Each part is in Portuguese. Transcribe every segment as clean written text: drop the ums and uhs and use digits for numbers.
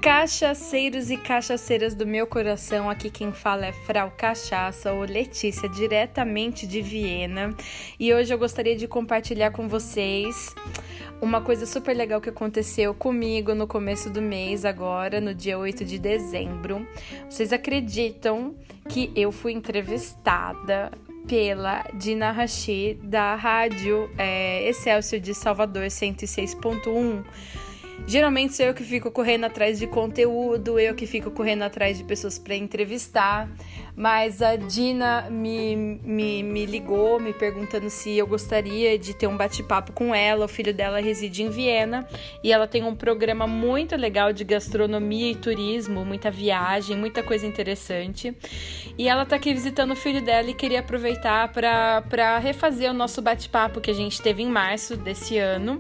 Cachaceiros e cachaceiras do meu coração, aqui quem fala é Frau Cachaça ou Letícia, diretamente de Viena. E hoje eu gostaria de compartilhar com vocês uma coisa super legal que aconteceu comigo no começo do mês, agora no dia 8 de dezembro. Vocês acreditam que eu fui entrevistada pela Dina Rachid, da rádio Excelsior de Salvador 106.1. Geralmente sou eu que fico correndo atrás de conteúdo, eu que fico correndo atrás de pessoas para entrevistar, mas a Dina me ligou, me perguntando se eu gostaria de ter um bate-papo com ela. O filho dela reside em Viena e ela tem um programa muito legal de gastronomia e turismo, muita viagem, muita coisa interessante. E ela tá aqui visitando o filho dela e queria aproveitar para refazer o nosso bate-papo que a gente teve em março desse ano.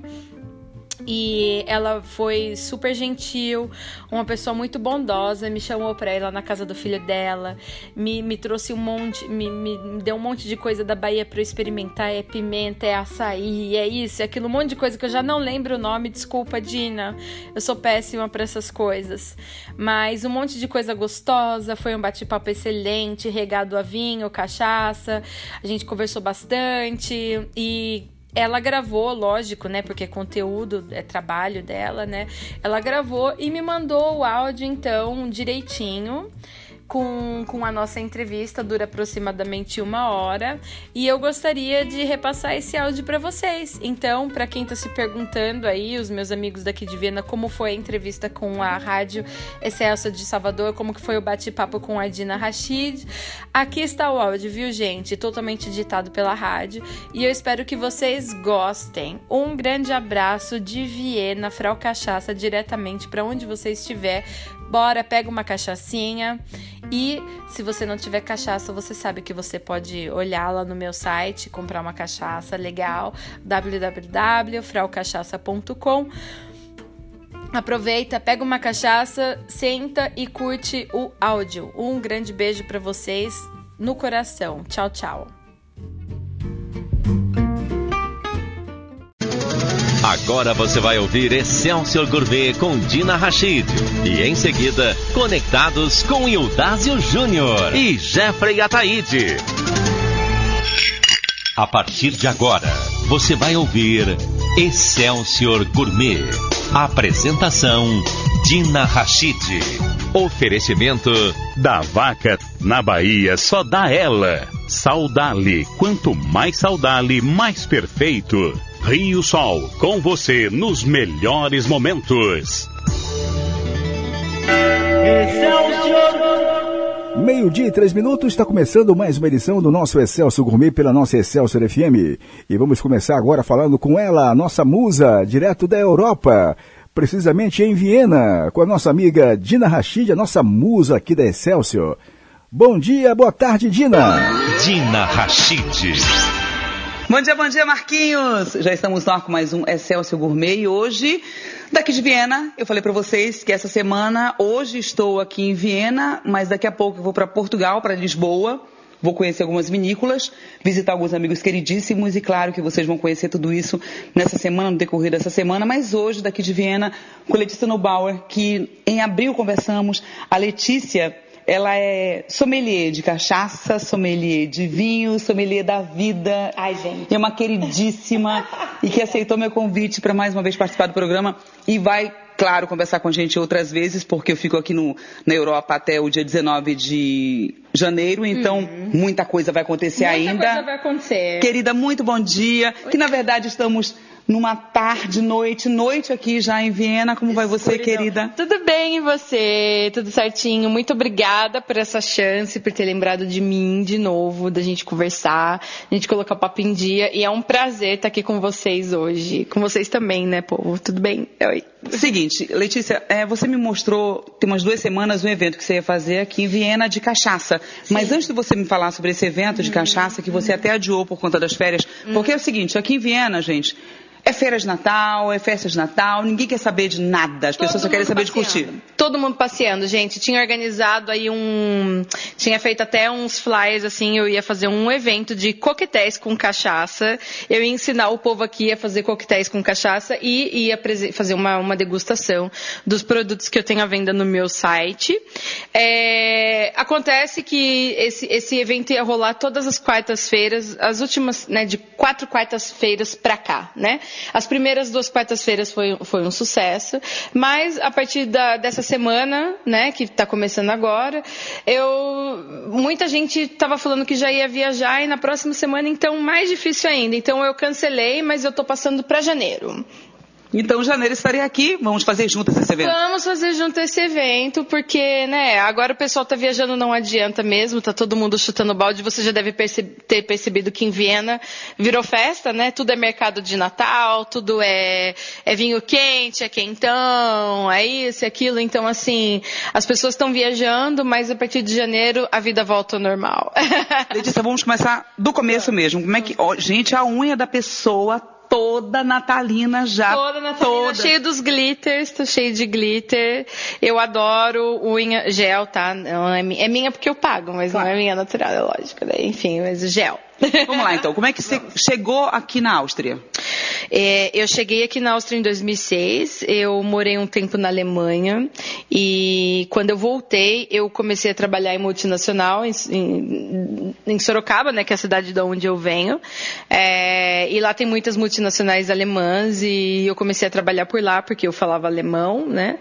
E ela foi super gentil, uma pessoa muito bondosa, me chamou pra ir lá na casa do filho dela, me trouxe um monte, me deu um monte de coisa da Bahia pra eu experimentar, é pimenta, é açaí, é isso, é aquilo, um monte de coisa que eu já não lembro o nome, desculpa, Dina, eu sou péssima pra essas coisas, mas um monte de coisa gostosa, foi um bate-papo excelente, regado a vinho, cachaça, a gente conversou bastante e ela gravou, lógico, né, porque conteúdo é trabalho dela, né, ela gravou e me mandou o áudio, então, direitinho, com a nossa entrevista, dura aproximadamente 1 hora, e eu gostaria de repassar esse áudio para vocês. Então, para quem tá se perguntando aí, os meus amigos daqui de Viena, como foi a entrevista com a rádio Excelsior de Salvador, como que foi o bate-papo com a Dina Rachid, aqui está o áudio, viu, gente? Totalmente editado pela rádio, e eu espero que vocês gostem. Um grande abraço de Viena, Frau Cachaça, diretamente para onde você estiver. Bora, pega uma cachaçinha e se você não tiver cachaça, você sabe que você pode olhar lá no meu site, comprar uma cachaça legal, www.fraucachaça.com. Aproveita, pega uma cachaça, senta e curte o áudio. Um grande beijo para vocês no coração. Tchau, tchau. Agora você vai ouvir Excelsior Gourmet com Dina Rachid. E em seguida, Conectados com Ildásio Júnior e Jeffrey Ataíde. A partir de agora, você vai ouvir Excelsior Gourmet. Apresentação, Dina Rachid. Oferecimento da vaca na Bahia, só dá ela. Saudale, quanto mais Saudale, mais perfeito. Rio Sol, com você nos melhores momentos. Meio-dia e 3 minutos, está começando mais uma edição do nosso Excelsior Gourmet pela nossa Excelsior FM. E vamos começar agora falando com ela, a nossa musa, direto da Europa, precisamente em Viena, com a nossa amiga Dina Rachid, a nossa musa aqui da Excelsior. Bom dia, boa tarde, Dina. Dina Rachid. Bom dia, Marquinhos! Já estamos no ar com mais um Excelsior Gourmet e hoje, daqui de Viena, eu falei para vocês que essa semana, hoje estou aqui em Viena, mas daqui a pouco eu vou para Portugal, para Lisboa, vou conhecer algumas vinícolas, visitar alguns amigos queridíssimos e claro que vocês vão conhecer tudo isso nessa semana, no decorrer dessa semana, mas hoje, daqui de Viena, com Letícia Neubauer, que em abril conversamos, a Letícia... Ela é sommelier de cachaça, sommelier de vinho, sommelier da vida. Ai, gente. É uma queridíssima e que aceitou meu convite para mais uma vez participar do programa e vai, claro, conversar com a gente outras vezes, porque eu fico aqui na Europa até o dia 19 de janeiro, então muita coisa vai acontecer ainda. Muita coisa vai acontecer. Querida, muito bom dia. Que na verdade estamos numa tarde, noite aqui já em Viena. Como vai você, querida? Tudo bem, e você? Tudo certinho. Muito obrigada por essa chance, por ter lembrado de mim de novo, da gente conversar, a gente colocar o papo em dia. E é um prazer estar aqui com vocês hoje. Com vocês também, né, povo? Tudo bem? Oi. Seguinte, Letícia, você me mostrou, tem umas 2 semanas, um evento que você ia fazer aqui em Viena de cachaça. Sim. Mas antes de você me falar sobre esse evento de cachaça, que você até adiou por conta das férias, porque é o seguinte, aqui em Viena, gente... É feira de Natal, é festa de Natal, ninguém quer saber de nada, as pessoas só querem saber de curtir. Todo mundo passeando, gente. Tinha organizado aí tinha feito até uns flyers, assim, eu ia fazer um evento de coquetéis com cachaça. Eu ia ensinar o povo aqui a fazer coquetéis com cachaça e ia fazer uma degustação dos produtos que eu tenho à venda no meu site. Acontece que esse evento ia rolar todas as quartas-feiras, as últimas, né, de 4 quartas-feiras pra cá, né? As primeiras 2 quartas-feiras foi um sucesso, mas a partir dessa semana, né, que está começando agora, muita gente estava falando que já ia viajar e na próxima semana, então, mais difícil ainda. Então, eu cancelei, mas eu estou passando para janeiro. Então, em janeiro estarei aqui, vamos fazer juntas esse evento. Vamos fazer junto esse evento, porque, né, agora o pessoal tá viajando, não adianta mesmo, tá todo mundo chutando balde. Você já deve ter percebido que em Viena virou festa, né? Tudo é mercado de Natal, tudo é vinho quente, é quentão, é isso, é aquilo. Então, assim, as pessoas estão viajando, mas a partir de janeiro a vida volta ao normal. Letícia, vamos começar do começo mesmo. Como é que, gente, a unha da pessoa toda natalina já. Toda natalina, cheio dos glitters, tô cheio de glitter. Eu adoro unha, gel, tá? Não é minha porque eu pago, mas claro, não é minha natural, é lógico, né? Enfim, mas gel. Vamos lá, então. Como é que você chegou aqui na Áustria? Eu cheguei aqui na Áustria em 2006, eu morei um tempo na Alemanha e quando eu voltei, eu comecei a trabalhar em multinacional em Sorocaba, né, que é a cidade de onde eu venho, e lá tem muitas multinacionais alemãs e eu comecei a trabalhar por lá porque eu falava alemão, né,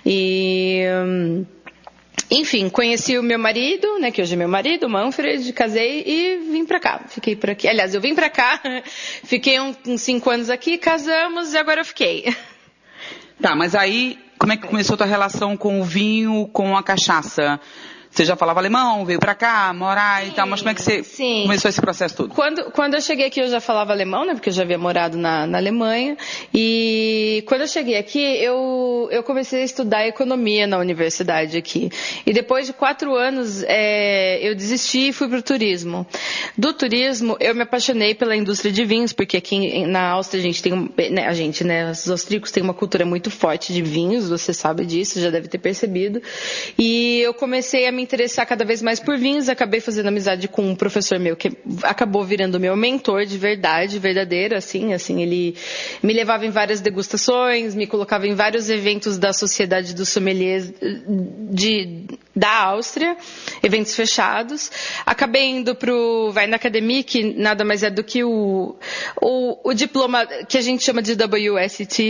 enfim, conheci o meu marido, né, que hoje é meu marido, o Manfred, casei e vim pra cá. Fiquei por aqui. Aliás, eu vim pra cá, fiquei uns 5 anos aqui, casamos e agora eu fiquei. Tá, mas aí, como é que começou a tua relação com o vinho, com a cachaça? Você já falava alemão, veio pra cá, morar e tal, mas como é que você começou esse processo todo? Quando eu cheguei aqui eu já falava alemão, né, porque eu já havia morado na Alemanha, e quando eu cheguei aqui eu comecei a estudar economia na universidade aqui. E depois de 4 anos eu desisti e fui pro turismo. Do turismo eu me apaixonei pela indústria de vinhos, porque aqui na Áustria os austríacos têm uma cultura muito forte de vinhos, você sabe disso, já deve ter percebido. E eu comecei a me interessar cada vez mais por vinhos, acabei fazendo amizade com um professor meu que acabou virando meu mentor de verdade, verdadeiro, assim, ele me levava em várias degustações, me colocava em vários eventos da Sociedade dos Sommeliers da Áustria, eventos fechados. Acabei indo pro Weinakademie, que nada mais é do que o diploma que a gente chama de WSET,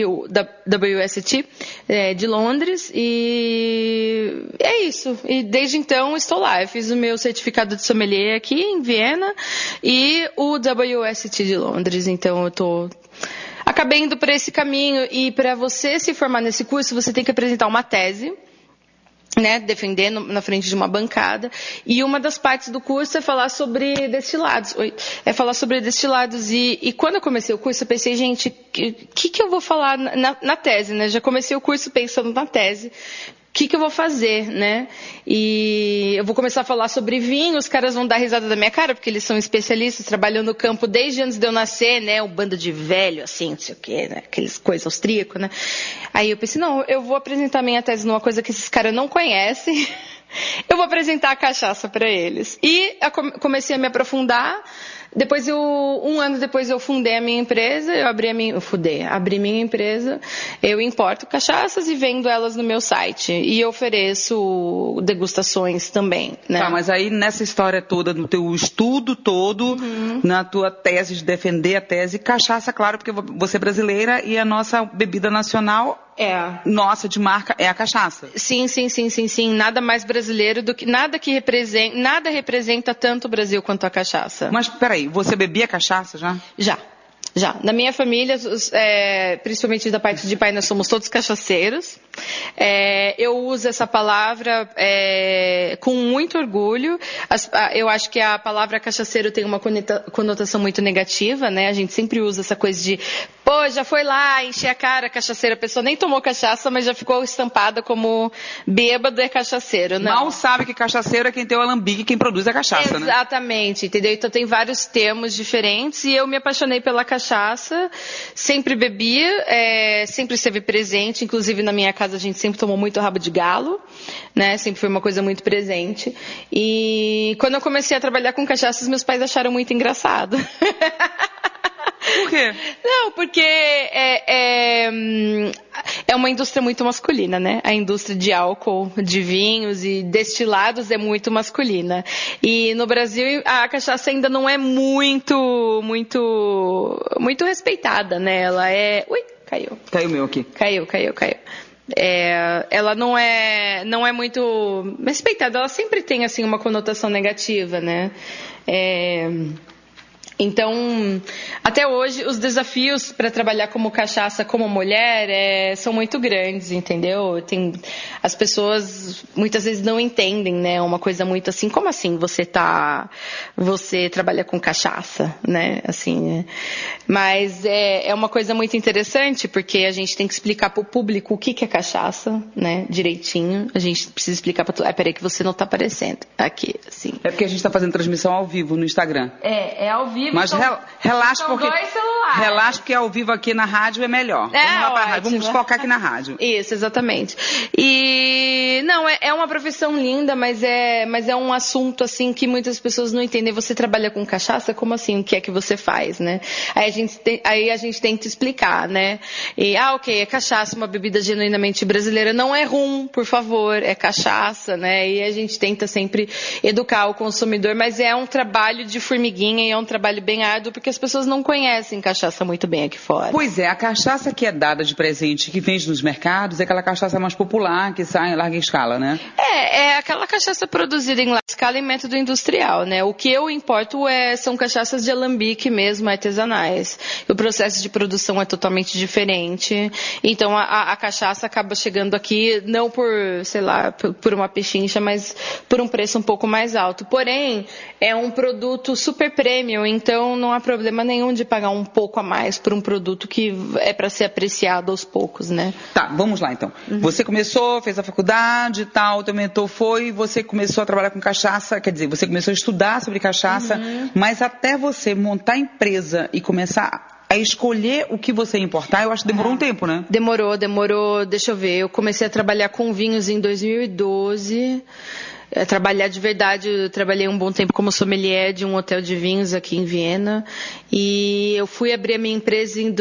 de Londres, e é isso. E desde então estou lá. Eu fiz o meu certificado de sommelier aqui em Viena e o WSET de Londres. Então acabei indo por esse caminho. E para você se formar nesse curso, você tem que apresentar uma tese, né, defendendo na frente de uma bancada, e uma das partes do curso é falar sobre destilados. E quando eu comecei o curso eu pensei, gente, que eu vou falar na tese, né? Já comecei o curso pensando na tese. O que eu vou fazer, né? E eu vou começar a falar sobre vinho, os caras vão dar risada da minha cara, porque eles são especialistas, trabalham no campo desde antes de eu nascer, né? Um bando de velho, assim, não sei o quê, né? Aqueles coisas austríacas, né? Aí eu pensei, não, eu vou apresentar minha tese numa coisa que esses caras não conhecem. Eu vou apresentar a cachaça para eles. E eu comecei a me aprofundar. Depois um ano depois eu fundei a minha empresa, abri minha empresa, eu importo cachaças e vendo elas no meu site. E eu ofereço degustações também, né? Tá, mas aí nessa história toda, no teu estudo todo, na tua tese de defender a tese, cachaça, claro, porque você é brasileira e a nossa bebida nacional nossa de marca é a cachaça. Sim. Nada mais brasileiro do que nada representa tanto o Brasil quanto a cachaça. Mas peraí, você bebia cachaça já? Já. Na minha família, principalmente da parte de pai, nós somos todos cachaceiros. Eu uso essa palavra com muito orgulho. Eu acho que a palavra cachaceiro tem uma conotação muito negativa, né? A gente sempre usa essa coisa de Pô, já foi lá, encher a cara, cachaceira. A pessoa nem tomou cachaça, mas já ficou estampada como bêbado é cachaceiro. Não. Mal sabe que cachaceiro é quem tem o alambique, quem produz a cachaça, né? Exatamente, entendeu? Então tem vários termos diferentes e eu me apaixonei pela cachaça, sempre bebia, sempre esteve presente, inclusive na minha casa a gente sempre tomou muito rabo de galo, né? Sempre foi uma coisa muito presente. E quando eu comecei a trabalhar com cachaças, meus pais acharam muito engraçado. Por quê? Não, porque é uma indústria muito masculina, né? A indústria de álcool, de vinhos e destilados é muito masculina. E no Brasil a cachaça ainda não é muito respeitada, né? Ela é... Ui, caiu. Caiu o meu aqui. Caiu. Ela não é muito respeitada. Ela sempre tem, assim, uma conotação negativa, né? Então, até hoje, os desafios para trabalhar como cachaça, como mulher, são muito grandes, entendeu? As pessoas muitas vezes não entendem, né? Uma coisa muito assim, como assim você trabalha com cachaça, né? Assim, mas é uma coisa muito interessante, porque a gente tem que explicar para o público o que é cachaça, né? Direitinho. A gente precisa explicar para todo... peraí que você não está aparecendo aqui, assim. É porque a gente está fazendo transmissão ao vivo no Instagram. É ao vivo. Mas relaxa porque dois celulares. Relaxa porque ao vivo aqui na rádio é melhor. Vamos lá pra rádio. Vamos focar aqui na rádio. Isso, exatamente. E não, é uma profissão linda, mas é um assunto assim que muitas pessoas não entendem. Você trabalha com cachaça? Como assim? O que é que você faz, né? Aí a gente tenta explicar, né? E ok, é cachaça, uma bebida genuinamente brasileira. Não é rum, por favor, é cachaça, né? E a gente tenta sempre educar o consumidor, mas é um trabalho de formiguinha e é um trabalho bem árduo, porque as pessoas não conhecem cachaça muito bem aqui fora. Pois é, a cachaça que é dada de presente, que vende nos mercados, é aquela cachaça mais popular, que sai em larga escala, né? É aquela cachaça produzida em larga escala em método industrial, né? O que eu importo são cachaças de alambique mesmo, artesanais. O processo de produção é totalmente diferente. Então a cachaça acaba chegando aqui não por, sei lá, por uma pechincha, mas por um preço um pouco mais alto. Porém, é um produto super premium, então não há problema nenhum de pagar um pouco a mais por um produto que é para ser apreciado aos poucos, né? Tá, vamos lá então. Você começou, fez a faculdade e tal, teu mentor foi, você começou a trabalhar com cachaça, quer dizer, você começou a estudar sobre cachaça, mas até você montar a empresa e começar a escolher o que você ia importar, eu acho que demorou um tempo, né? Demorou, deixa eu ver, eu comecei a trabalhar com vinhos em 2012, trabalhar de verdade, eu trabalhei um bom tempo como sommelier de um hotel de vinhos aqui em Viena e eu fui abrir a minha empresa em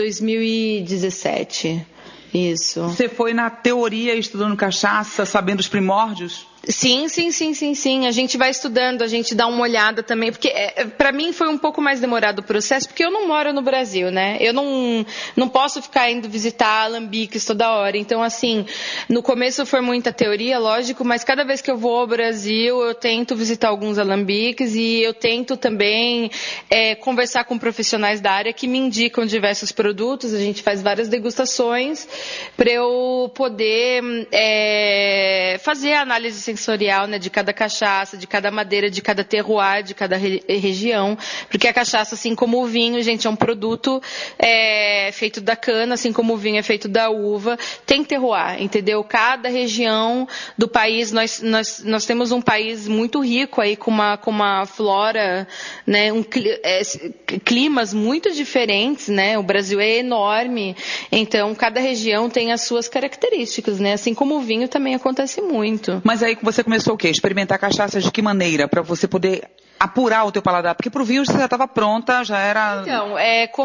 2017, isso. Você foi na teoria estudando cachaça, sabendo os primórdios? Sim. A gente vai estudando, a gente dá uma olhada também, porque para mim foi um pouco mais demorado o processo, porque eu não moro no Brasil, né? Eu não posso ficar indo visitar alambiques toda hora. Então, assim, no começo foi muita teoria, lógico, mas cada vez que eu vou ao Brasil, eu tento visitar alguns alambiques e eu tento também conversar com profissionais da área que me indicam diversos produtos. A gente faz várias degustações para eu poder fazer a análise sensorial, né, de cada cachaça, de cada madeira, de cada terroir, de cada região, porque a cachaça, assim como o vinho, gente, é um produto feito da cana, assim como o vinho é feito da uva, tem terroir, entendeu? Cada região do país, nós temos um país muito rico aí, com uma flora, né, climas muito diferentes, né, o Brasil é enorme, então cada região tem as suas características, né, assim como o vinho também acontece muito. Mas aí você começou o quê? Experimentar cachaça de que maneira? Para você poder apurar o teu paladar? Porque pro vinho você já estava pronta, já era... Então,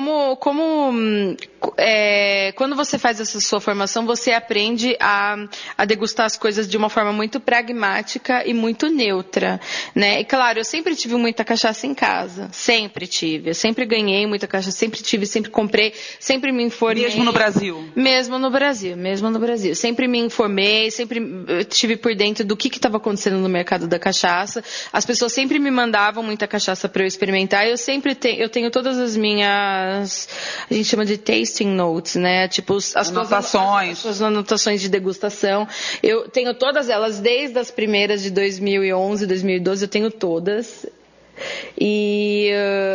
quando você faz essa sua formação, você aprende a degustar as coisas de uma forma muito pragmática e muito neutra, né? E claro, eu sempre tive muita cachaça em casa. Sempre tive. Eu sempre ganhei muita cachaça, sempre tive, sempre comprei, sempre me informei. Mesmo no Brasil? Mesmo no Brasil. Sempre me informei, sempre estive por dentro do que estava acontecendo no mercado da cachaça. As pessoas sempre me mandavam muita cachaça para eu experimentar. Eu tenho todas as minhas, a gente chama de tasting notes, né? Tipo as suas anotações de degustação. Eu tenho todas elas, desde as primeiras de 2011, 2012, eu tenho todas. E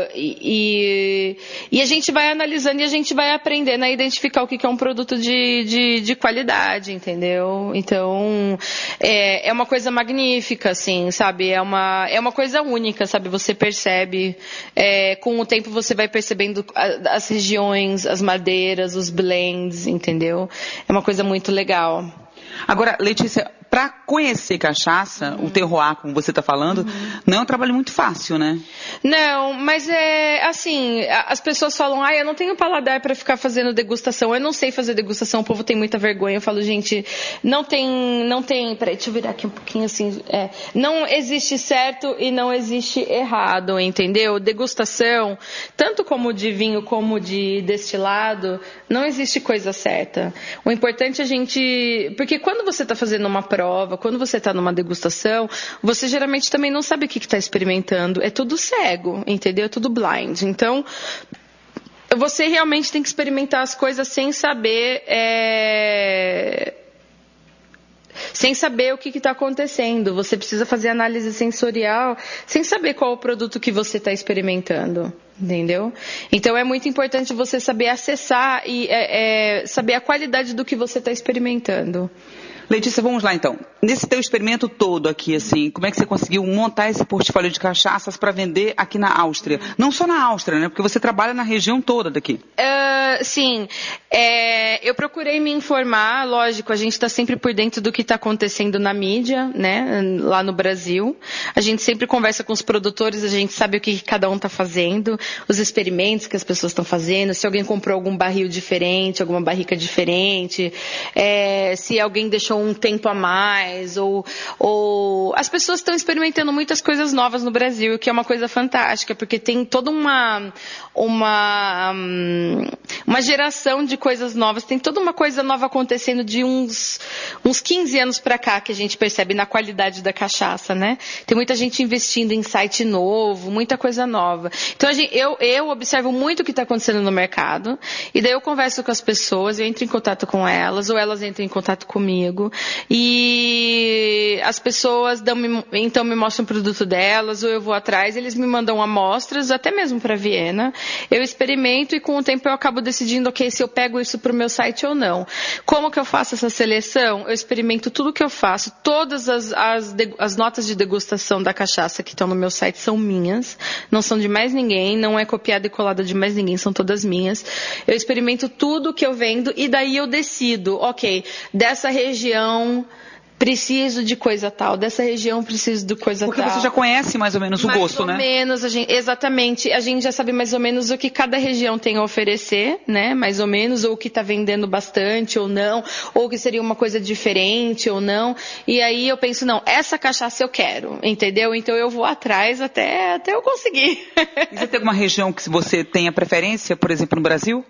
a gente vai analisando e a gente vai aprendendo a identificar o que é um produto de qualidade, entendeu? Então, é uma coisa magnífica, assim, sabe? É uma coisa única, sabe? Você percebe, com o tempo você vai percebendo as regiões, as madeiras, os blends, entendeu? É uma coisa muito legal. Agora, Letícia, para conhecer cachaça, o terroir, como você está falando, não é um trabalho muito fácil, né? Não, mas assim, as pessoas falam, eu não tenho paladar para ficar fazendo degustação, eu não sei fazer degustação, o povo tem muita vergonha. Eu falo, gente, não tem, peraí, deixa eu virar aqui um pouquinho assim, não existe certo e não existe errado, entendeu? Degustação, tanto como de vinho como de destilado, não existe coisa certa. O importante é a gente, porque quando você está fazendo uma prova, quando você está numa degustação, você geralmente também não sabe o que está experimentando. É tudo cego, entendeu? É tudo blind. Então, você realmente tem que experimentar as coisas sem saber o que está acontecendo. Você precisa fazer análise sensorial sem saber qual o produto que você está experimentando. Entendeu? Então é muito importante você saber acessar e saber a qualidade do que você está experimentando. Letícia, vamos lá então. Nesse teu experimento todo aqui, assim, como é que você conseguiu montar esse portfólio de cachaças para vender aqui na Áustria? Não só na Áustria, né? Porque você trabalha na região toda daqui. Sim. Eu procurei me informar, lógico, a gente está sempre por dentro do que está acontecendo na mídia, né? Lá no Brasil. A gente sempre conversa com os produtores, a gente sabe o que cada um está fazendo, os experimentos que as pessoas estão fazendo, se alguém comprou algum barril diferente, alguma barrica diferente, se alguém deixou um tempo a mais, ou as pessoas estão experimentando muitas coisas novas no Brasil, que é uma coisa fantástica, porque tem toda uma geração de coisas novas, tem toda uma coisa nova acontecendo de uns 15 anos para cá, que a gente percebe na qualidade da cachaça, né? Tem muita gente investindo em site novo, muita coisa nova. Então eu observo muito o que está acontecendo no mercado, e daí eu converso com as pessoas, eu entro em contato com elas, ou elas entram em contato comigo, e as pessoas então me mostram o produto delas, ou eu vou atrás, eles me mandam amostras, até mesmo para Viena, eu experimento e com o tempo eu acabo decidindo, ok, se eu pego isso para o meu site ou não. Como que eu faço essa seleção? Eu experimento tudo que eu faço, todas as notas de degustação da cachaça que estão no meu site são minhas, não são de mais ninguém, não é copiada e colada de mais ninguém, são todas minhas. Eu experimento tudo que eu vendo e daí eu decido, ok, dessa região preciso de coisa tal, dessa região preciso de coisa Porque tal. Porque você já conhece mais ou menos o gosto, né? Exatamente. A gente já sabe mais ou menos o que cada região tem a oferecer, né? Mais ou menos, ou o que está vendendo bastante ou não, ou que seria uma coisa diferente ou não. E aí eu penso, não, essa cachaça eu quero, entendeu? Então eu vou atrás até eu conseguir. E você tem alguma região que você tenha preferência, por exemplo, no Brasil?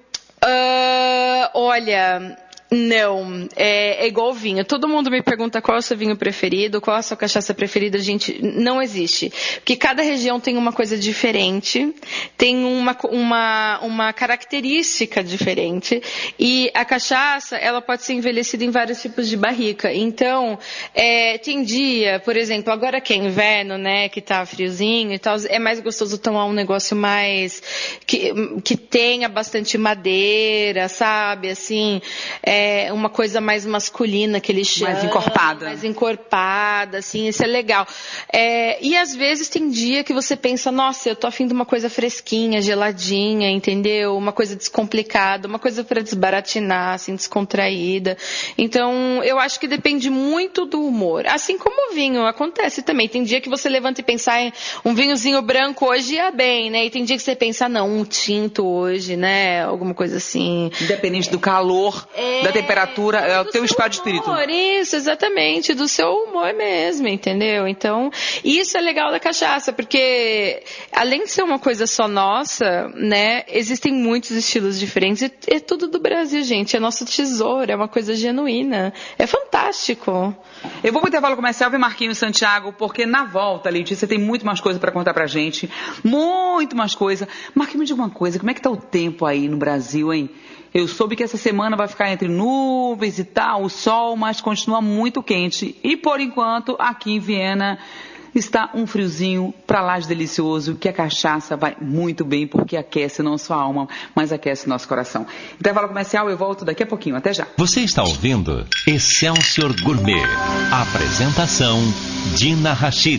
Olha... Não, é igual vinho. Todo mundo me pergunta qual é o seu vinho preferido, qual é a sua cachaça preferida. Gente, não existe. Porque cada região tem uma coisa diferente, tem uma característica diferente. E a cachaça, ela pode ser envelhecida em vários tipos de barrica. Então, tem dia, por exemplo, agora que é inverno, né, que tá friozinho e tal, é mais gostoso tomar um negócio mais, que tenha bastante madeira, sabe, assim, uma coisa mais masculina que eles chamam. Mais encorpada, assim, isso é legal. E às vezes tem dia que você pensa, nossa, eu tô afim de uma coisa fresquinha, geladinha, entendeu? Uma coisa descomplicada, uma coisa para desbaratinar, assim, descontraída. Então, eu acho que depende muito do humor. Assim como o vinho, acontece também. Tem dia que você levanta e pensa, um vinhozinho branco hoje ia bem, né? E tem dia que você pensa, não, um tinto hoje, né? Alguma coisa assim. Independente do calor, da temperatura, é o teu estado de espírito. Isso, exatamente, do seu humor mesmo, entendeu? Então, isso é legal da cachaça, porque além de ser uma coisa só nossa, né, existem muitos estilos diferentes e é tudo do Brasil, gente, é nosso tesouro, é uma coisa genuína, é fantástico. Eu vou pro intervalo comercial, ver Marquinhos Santiago, porque na volta, Letícia, tem muito mais coisa para contar pra gente, muito mais coisa. Marquinhos, me diga uma coisa, como é que tá o tempo aí no Brasil, hein? Eu soube que essa semana vai ficar entre nuvens e tal, o sol, mas continua muito quente. E, por enquanto, aqui em Viena, está um friozinho pra lá de delicioso, que a cachaça vai muito bem, porque aquece não só a alma, mas aquece nosso coração. Intervalo comercial, eu volto daqui a pouquinho. Até já. Você está ouvindo Excelsior Gourmet. Apresentação, Dina Rachid.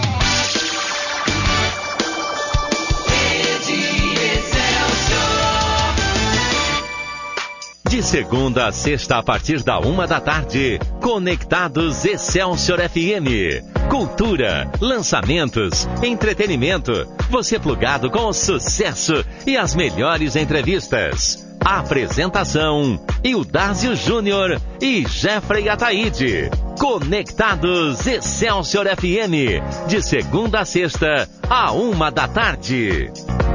De segunda a sexta, a partir da 13h, Conectados Excelsior FM. Cultura, lançamentos, entretenimento. Você plugado com o sucesso e as melhores entrevistas. Apresentação, Eudásio Júnior e Jeffrey Ataíde. Conectados Excelsior FM. De segunda a sexta, à 13h.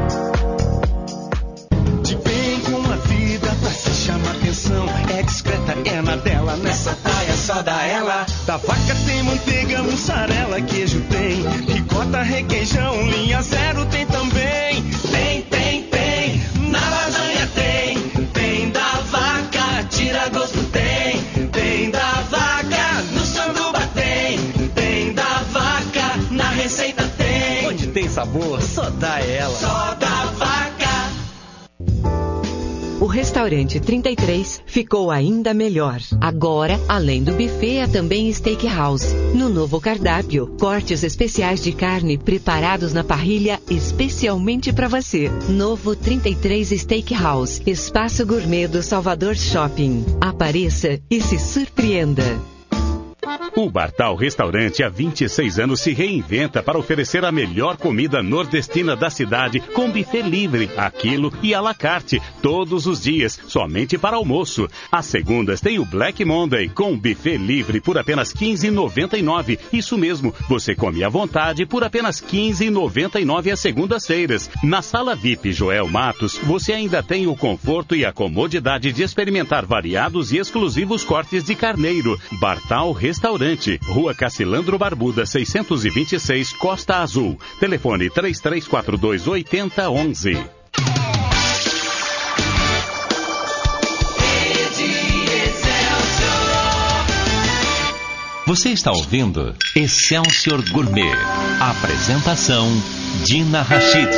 É discreta, é na dela, nessa praia só dá ela. Da vaca tem manteiga, mussarela, queijo tem, ricota, requeijão, linha zero tem também. Tem, na lasanha tem da vaca, tira gosto tem da vaca, no sanduba tem da vaca, na receita tem. Onde tem sabor, só dá ela. Só da vaca. O restaurante 33 ficou ainda melhor. Agora, além do buffet, é também steakhouse. No novo cardápio, cortes especiais de carne preparados na parrilha especialmente para você. Novo 33 Steakhouse, espaço gourmet do Salvador Shopping. Apareça e se surpreenda. O Bartal Restaurante há 26 anos se reinventa para oferecer a melhor comida nordestina da cidade com buffet livre, a quilo e à la carte, todos os dias, somente para almoço. Às segundas tem o Black Monday com buffet livre por apenas R$ 15,99. Isso mesmo, você come à vontade por apenas R$ 15,99 às segundas-feiras. Na Sala VIP Joel Matos, você ainda tem o conforto e a comodidade de experimentar variados e exclusivos cortes de carneiro. Bartal Restaurante, Rua Cassilandro Barbuda, 626, Costa Azul. Telefone 3342-8011. Você está ouvindo Excelsior Gourmet. Apresentação, Dina Rachid.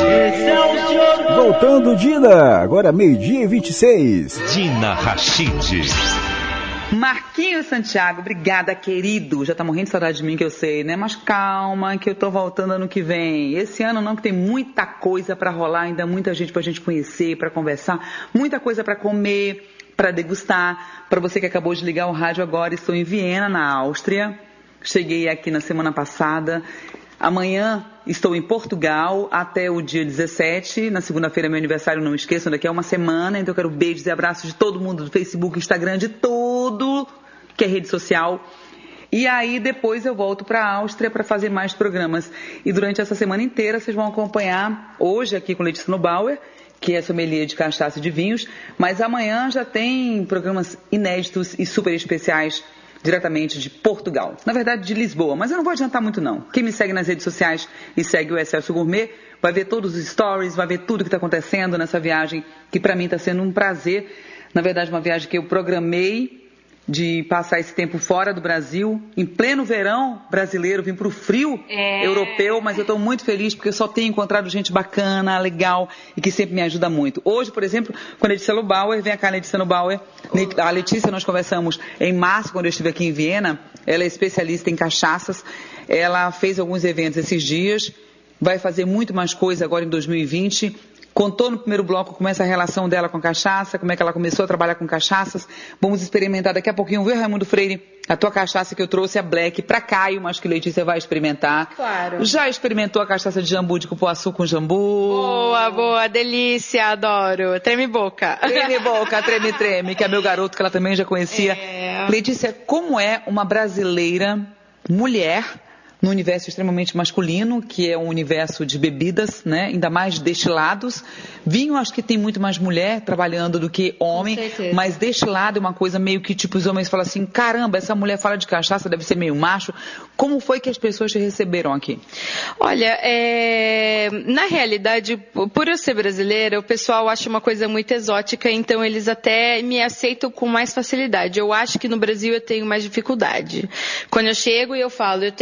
Voltando, Dina. Agora 12h26. Dina Rachid. Marquinhos Santiago, obrigada, querido. Já tá morrendo de saudade de mim, que eu sei, né? Mas calma, que eu tô voltando ano que vem. Esse ano não, que tem muita coisa pra rolar, ainda muita gente pra gente conhecer, pra conversar, muita coisa pra comer, pra degustar. Pra você que acabou de ligar o rádio agora, estou em Viena, na Áustria. Cheguei aqui na semana passada. Amanhã estou em Portugal até o dia 17. Na segunda-feira é meu aniversário, não esqueçam, daqui a uma semana. Então eu quero beijos e abraços de todo mundo do Facebook, Instagram, de tudo que é rede social. E aí depois eu volto para a Áustria para fazer mais programas. E durante essa semana inteira vocês vão acompanhar hoje aqui com Letícia Nobauer, que é sommelier de cachaça e de vinhos. Mas amanhã já tem programas inéditos e super especiais diretamente de Portugal. Na verdade, de Lisboa. Mas eu não vou adiantar muito, não. Quem me segue nas redes sociais e segue o Excelsior Gourmet vai ver todos os stories, vai ver tudo que está acontecendo nessa viagem, que para mim está sendo um prazer. Na verdade, uma viagem que eu programei de passar esse tempo fora do Brasil, em pleno verão brasileiro, vim para o frio europeu, mas eu estou muito feliz porque eu só tenho encontrado gente bacana, legal e que sempre me ajuda muito. Hoje, por exemplo, com a Letícia Nobauer, vem cá, Letícia Nobauer. A Letícia, nós conversamos em março, quando eu estive aqui em Viena. Ela é especialista em cachaças, ela fez alguns eventos esses dias, vai fazer muito mais coisa agora em 2020. Contou no primeiro bloco como é essa relação dela com a cachaça, como é que ela começou a trabalhar com cachaças. Vamos experimentar daqui a pouquinho, viu, Raimundo Freire? A tua cachaça que eu trouxe, a Black, pra Caio, mas que Letícia vai experimentar. Claro. Já experimentou a cachaça de jambu de cupuaçu com jambu? Boa, delícia, adoro. Treme boca. Treme boca, treme, que é meu garoto, que ela também já conhecia. Letícia, como é uma brasileira mulher no universo extremamente masculino, que é um universo de bebidas, né? Ainda mais destilados. Vinho, acho que tem muito mais mulher trabalhando do que homem, mas destilado é uma coisa meio que tipo os homens falam assim, caramba, essa mulher fala de cachaça, deve ser meio macho. Como foi que as pessoas te receberam aqui? Olha, na realidade, por eu ser brasileira, o pessoal acha uma coisa muito exótica, então eles até me aceitam com mais facilidade. Eu acho que no Brasil eu tenho mais dificuldade. Quando eu chego e eu falo, eu tenho uma empresa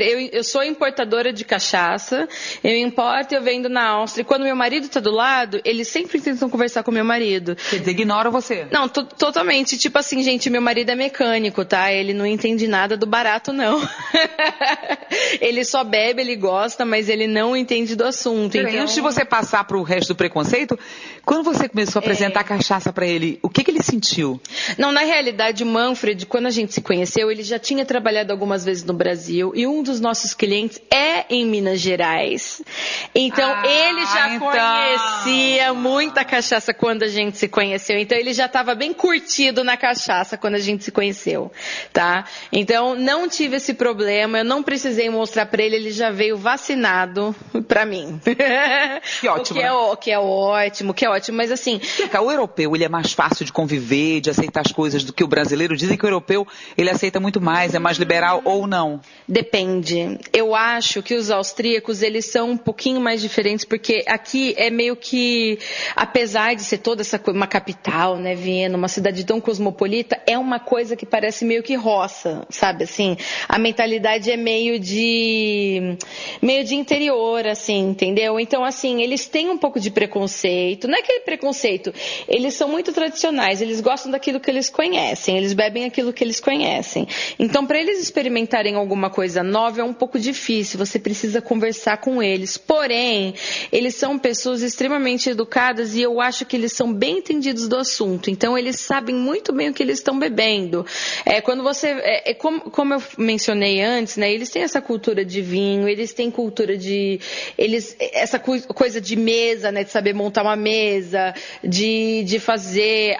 eu sou importadora de cachaça, eu importo e eu vendo na Áustria. E quando meu marido tá do lado, eles sempre tentam conversar com meu marido. Quer dizer, ignoram você? Não, totalmente. Tipo assim, gente, meu marido é mecânico, tá? Ele não entende nada do barato, não. Ele só bebe, ele gosta, mas ele não entende do assunto. Então... Antes de você passar pro resto do preconceito, quando você começou a apresentar cachaça pra ele, o que ele sentiu? Não, na realidade, o Manfred, quando a gente se conheceu, ele já tinha trabalhado algumas vezes no Brasil e um dos nossos clientes é em Minas Gerais. Então, ele já conhecia muita cachaça quando a gente se conheceu. Então, ele já estava bem curtido na cachaça quando a gente se conheceu, tá? Então, não tive esse problema, eu não precisei mostrar pra ele, ele já veio vacinado pra mim. Que ótimo. Que é ótimo, mas assim... O europeu, ele é mais fácil de conviver, de aceitar as coisas do que o brasileiro? Dizem que o europeu, ele aceita muito mais, é mais liberal ou não? Depende. Eu acho que os austríacos, eles são um pouquinho mais diferentes, porque aqui é meio que, apesar de ser toda essa coisa, uma capital, né, Viena, uma cidade tão cosmopolita, é uma coisa que parece meio que roça, sabe, assim, a mentalidade é meio de interior, assim, entendeu? Então, assim, eles têm um pouco de preconceito, não é aquele preconceito, eles são muito tradicionais, eles gostam daquilo que eles conhecem, eles bebem aquilo que eles conhecem. Então, para eles experimentarem alguma coisa nova é um pouco difícil, você precisa conversar com eles. Porém, eles são pessoas extremamente educadas e eu acho que eles são bem entendidos do assunto. Então, eles sabem muito bem o que eles estão bebendo. Quando você, como eu mencionei antes, né, eles têm essa cultura de vinho, eles têm cultura de, essa coisa de mesa, né, de saber montar uma mesa, de fazer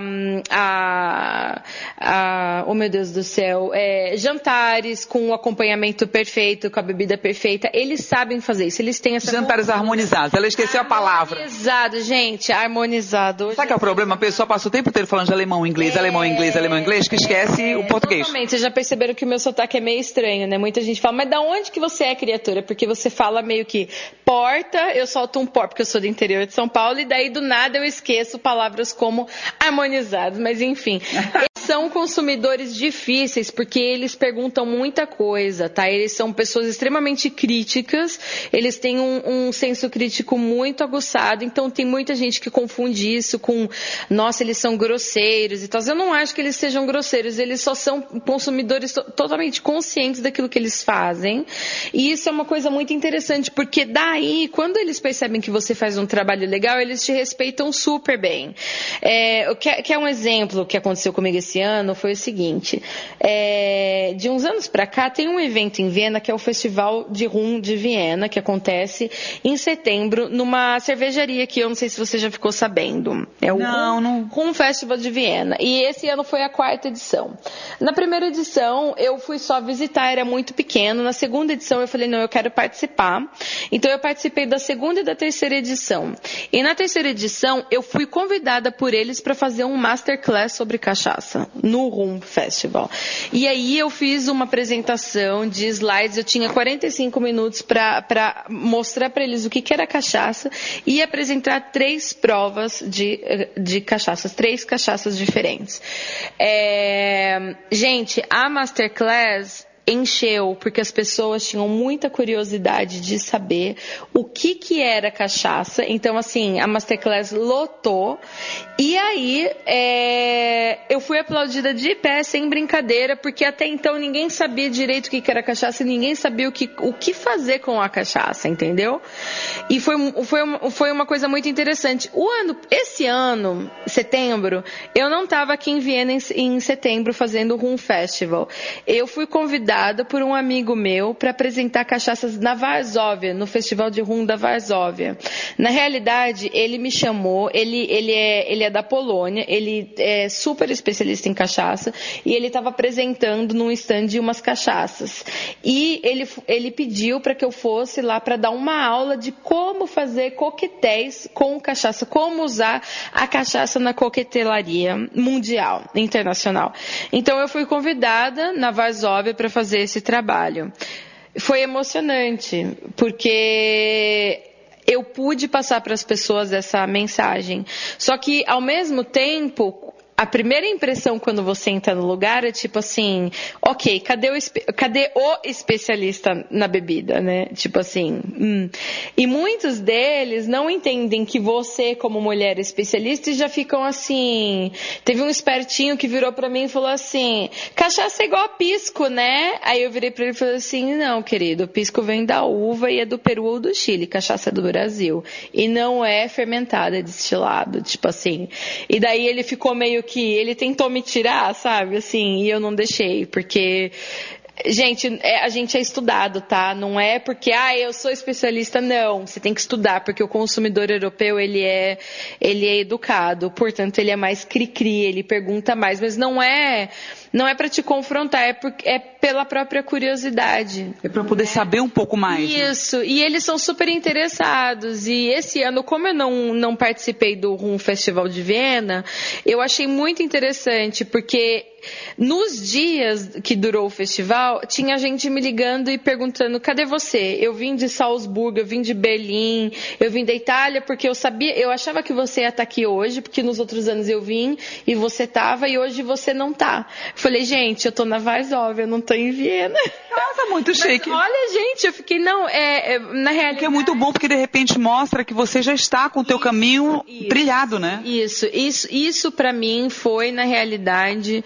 oh meu Deus do céu, jantares com o acompanhamento perfeito, com a bebida perfeita, eles sabem fazer isso, eles têm essa... Jantares harmonizados, ela esqueceu a palavra. Harmonizado, gente, harmonizado. Sabe que é o problema? A pessoa passa o tempo inteiro falando de alemão, inglês, que esquece o português. Totalmente, vocês já perceberam que o meu sotaque é meio estranho, né? Muita gente fala, mas da onde que você é, criatura? Porque você fala meio que porta, eu solto um porque eu sou do interior de São Paulo, e daí do nada eu esqueço palavras como harmonizado, mas enfim... São consumidores difíceis porque eles perguntam muita coisa, tá? Eles são pessoas extremamente críticas, eles têm um senso crítico muito aguçado, então tem muita gente que confunde isso com, nossa, eles são grosseiros e tal. Eu não acho que eles sejam grosseiros, eles só são consumidores totalmente conscientes daquilo que eles fazem. E isso é uma coisa muito interessante, porque daí, quando eles percebem que você faz um trabalho legal, eles te respeitam super bem. Que é um exemplo que aconteceu comigo esse ano foi o seguinte, de uns anos para cá tem um evento em Viena que é o Festival de Rum de Viena, que acontece em setembro numa cervejaria que eu não sei se você já ficou sabendo. É o Rum Festival de Viena. E esse ano foi a 4ª edição. Na primeira edição eu fui só visitar, era muito pequeno. Na segunda edição eu falei, não, eu quero participar. Então eu participei da 2ª e da 3ª edição. E na 3ª edição eu fui convidada por eles para fazer um masterclass sobre cachaça no Rum Festival. E aí eu fiz uma apresentação de slides, eu tinha 45 minutos para mostrar para eles o que era cachaça e apresentar 3 provas de cachaças, 3 cachaças diferentes. Gente, a masterclass encheu, porque as pessoas tinham muita curiosidade de saber o que era cachaça. Então, assim, a Masterclass lotou. E aí, eu fui aplaudida de pé, sem brincadeira, porque até então ninguém sabia direito o que era cachaça e ninguém sabia o que fazer com a cachaça, entendeu? E foi uma coisa muito interessante. Esse ano, setembro, eu não estava aqui em Viena em setembro fazendo o Rum Festival. Eu fui convidada por um amigo meu para apresentar cachaças na Varsóvia, no Festival de Rum da Varsóvia. Na realidade, ele me chamou, ele é da Polônia, ele é super especialista em cachaça e ele estava apresentando num stand umas cachaças. E ele pediu para que eu fosse lá para dar uma aula de como fazer coquetéis com cachaça, como usar a cachaça na coquetelaria mundial, internacional. Então eu fui convidada na Varsóvia para fazer esse trabalho. Foi emocionante, porque eu pude passar para as pessoas essa mensagem. Só que, ao mesmo tempo, a primeira impressão quando você entra no lugar é tipo assim, ok, cadê o especialista na bebida, né? Tipo assim, E muitos deles não entendem que você, como mulher especialista, e já ficam assim... Teve um espertinho que virou pra mim e falou assim, cachaça é igual a pisco, né? Aí eu virei pra ele e falei assim, não, querido, pisco vem da uva e é do Peru ou do Chile, cachaça é do Brasil. E não é fermentada, é destilado, tipo assim. E daí ele ficou meio que ele tentou me tirar, sabe, assim, e eu não deixei, porque, gente, a gente é estudado, tá? Não é porque, eu sou especialista, não. Você tem que estudar, porque o consumidor europeu, ele é educado, portanto, ele é mais cri-cri, ele pergunta mais, mas não é para te confrontar, é pela própria curiosidade. É para poder saber um pouco mais. Isso, né? E eles são super interessados. E esse ano, como eu não participei do Rum Festival de Viena, eu achei muito interessante, porque nos dias que durou o festival, tinha gente me ligando e perguntando, cadê você? Eu vim de Salzburgo, eu vim de Berlim, eu vim da Itália, porque eu achava que você ia estar aqui hoje, porque nos outros anos eu vim e você estava, e hoje você não está. Falei, gente, eu tô na Varsóvia, eu não tô em Viena. Nossa, muito chique. Mas, olha, gente, eu fiquei, na realidade... Que é muito bom, porque de repente mostra que você já está com o teu caminho trilhado, né? Isso pra mim foi, na realidade,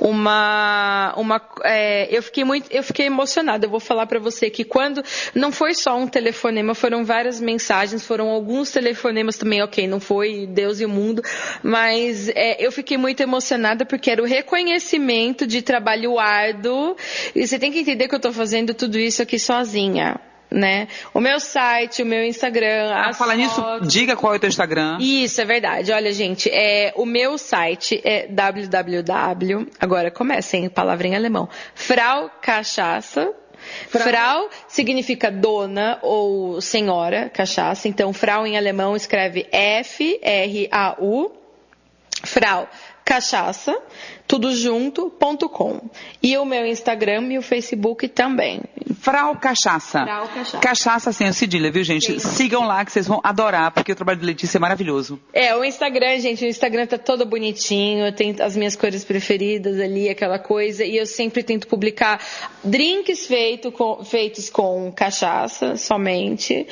eu fiquei emocionada. Eu vou falar pra você que quando, não foi só um telefonema, foram várias mensagens, foram alguns telefonemas também, ok, não foi Deus e o mundo, mas eu fiquei muito emocionada porque era o reconhecimento de trabalho árduo, e você tem que entender que eu tô fazendo tudo isso aqui sozinha, né? O meu site, o meu Instagram... Falar nisso, diga qual é o teu Instagram. Isso, é verdade. Olha, gente, o meu site é www... Agora começa, hein? Palavra em alemão. Frau Cachaça. Frau significa dona ou senhora, cachaça. Então, Frau em alemão escreve F-R-A-U. Frau Cachaça, tudo junto.com. E o meu Instagram e o Facebook também. Frau Cachaça. Frau Cachaça. Cachaça sem o cedilha, viu, gente? Sim. Sigam lá que vocês vão adorar, porque o trabalho de Letícia é maravilhoso. O Instagram, gente, o Instagram tá todo bonitinho, tem as minhas cores preferidas ali, aquela coisa, e eu sempre tento publicar drinks feitos com cachaça, somente.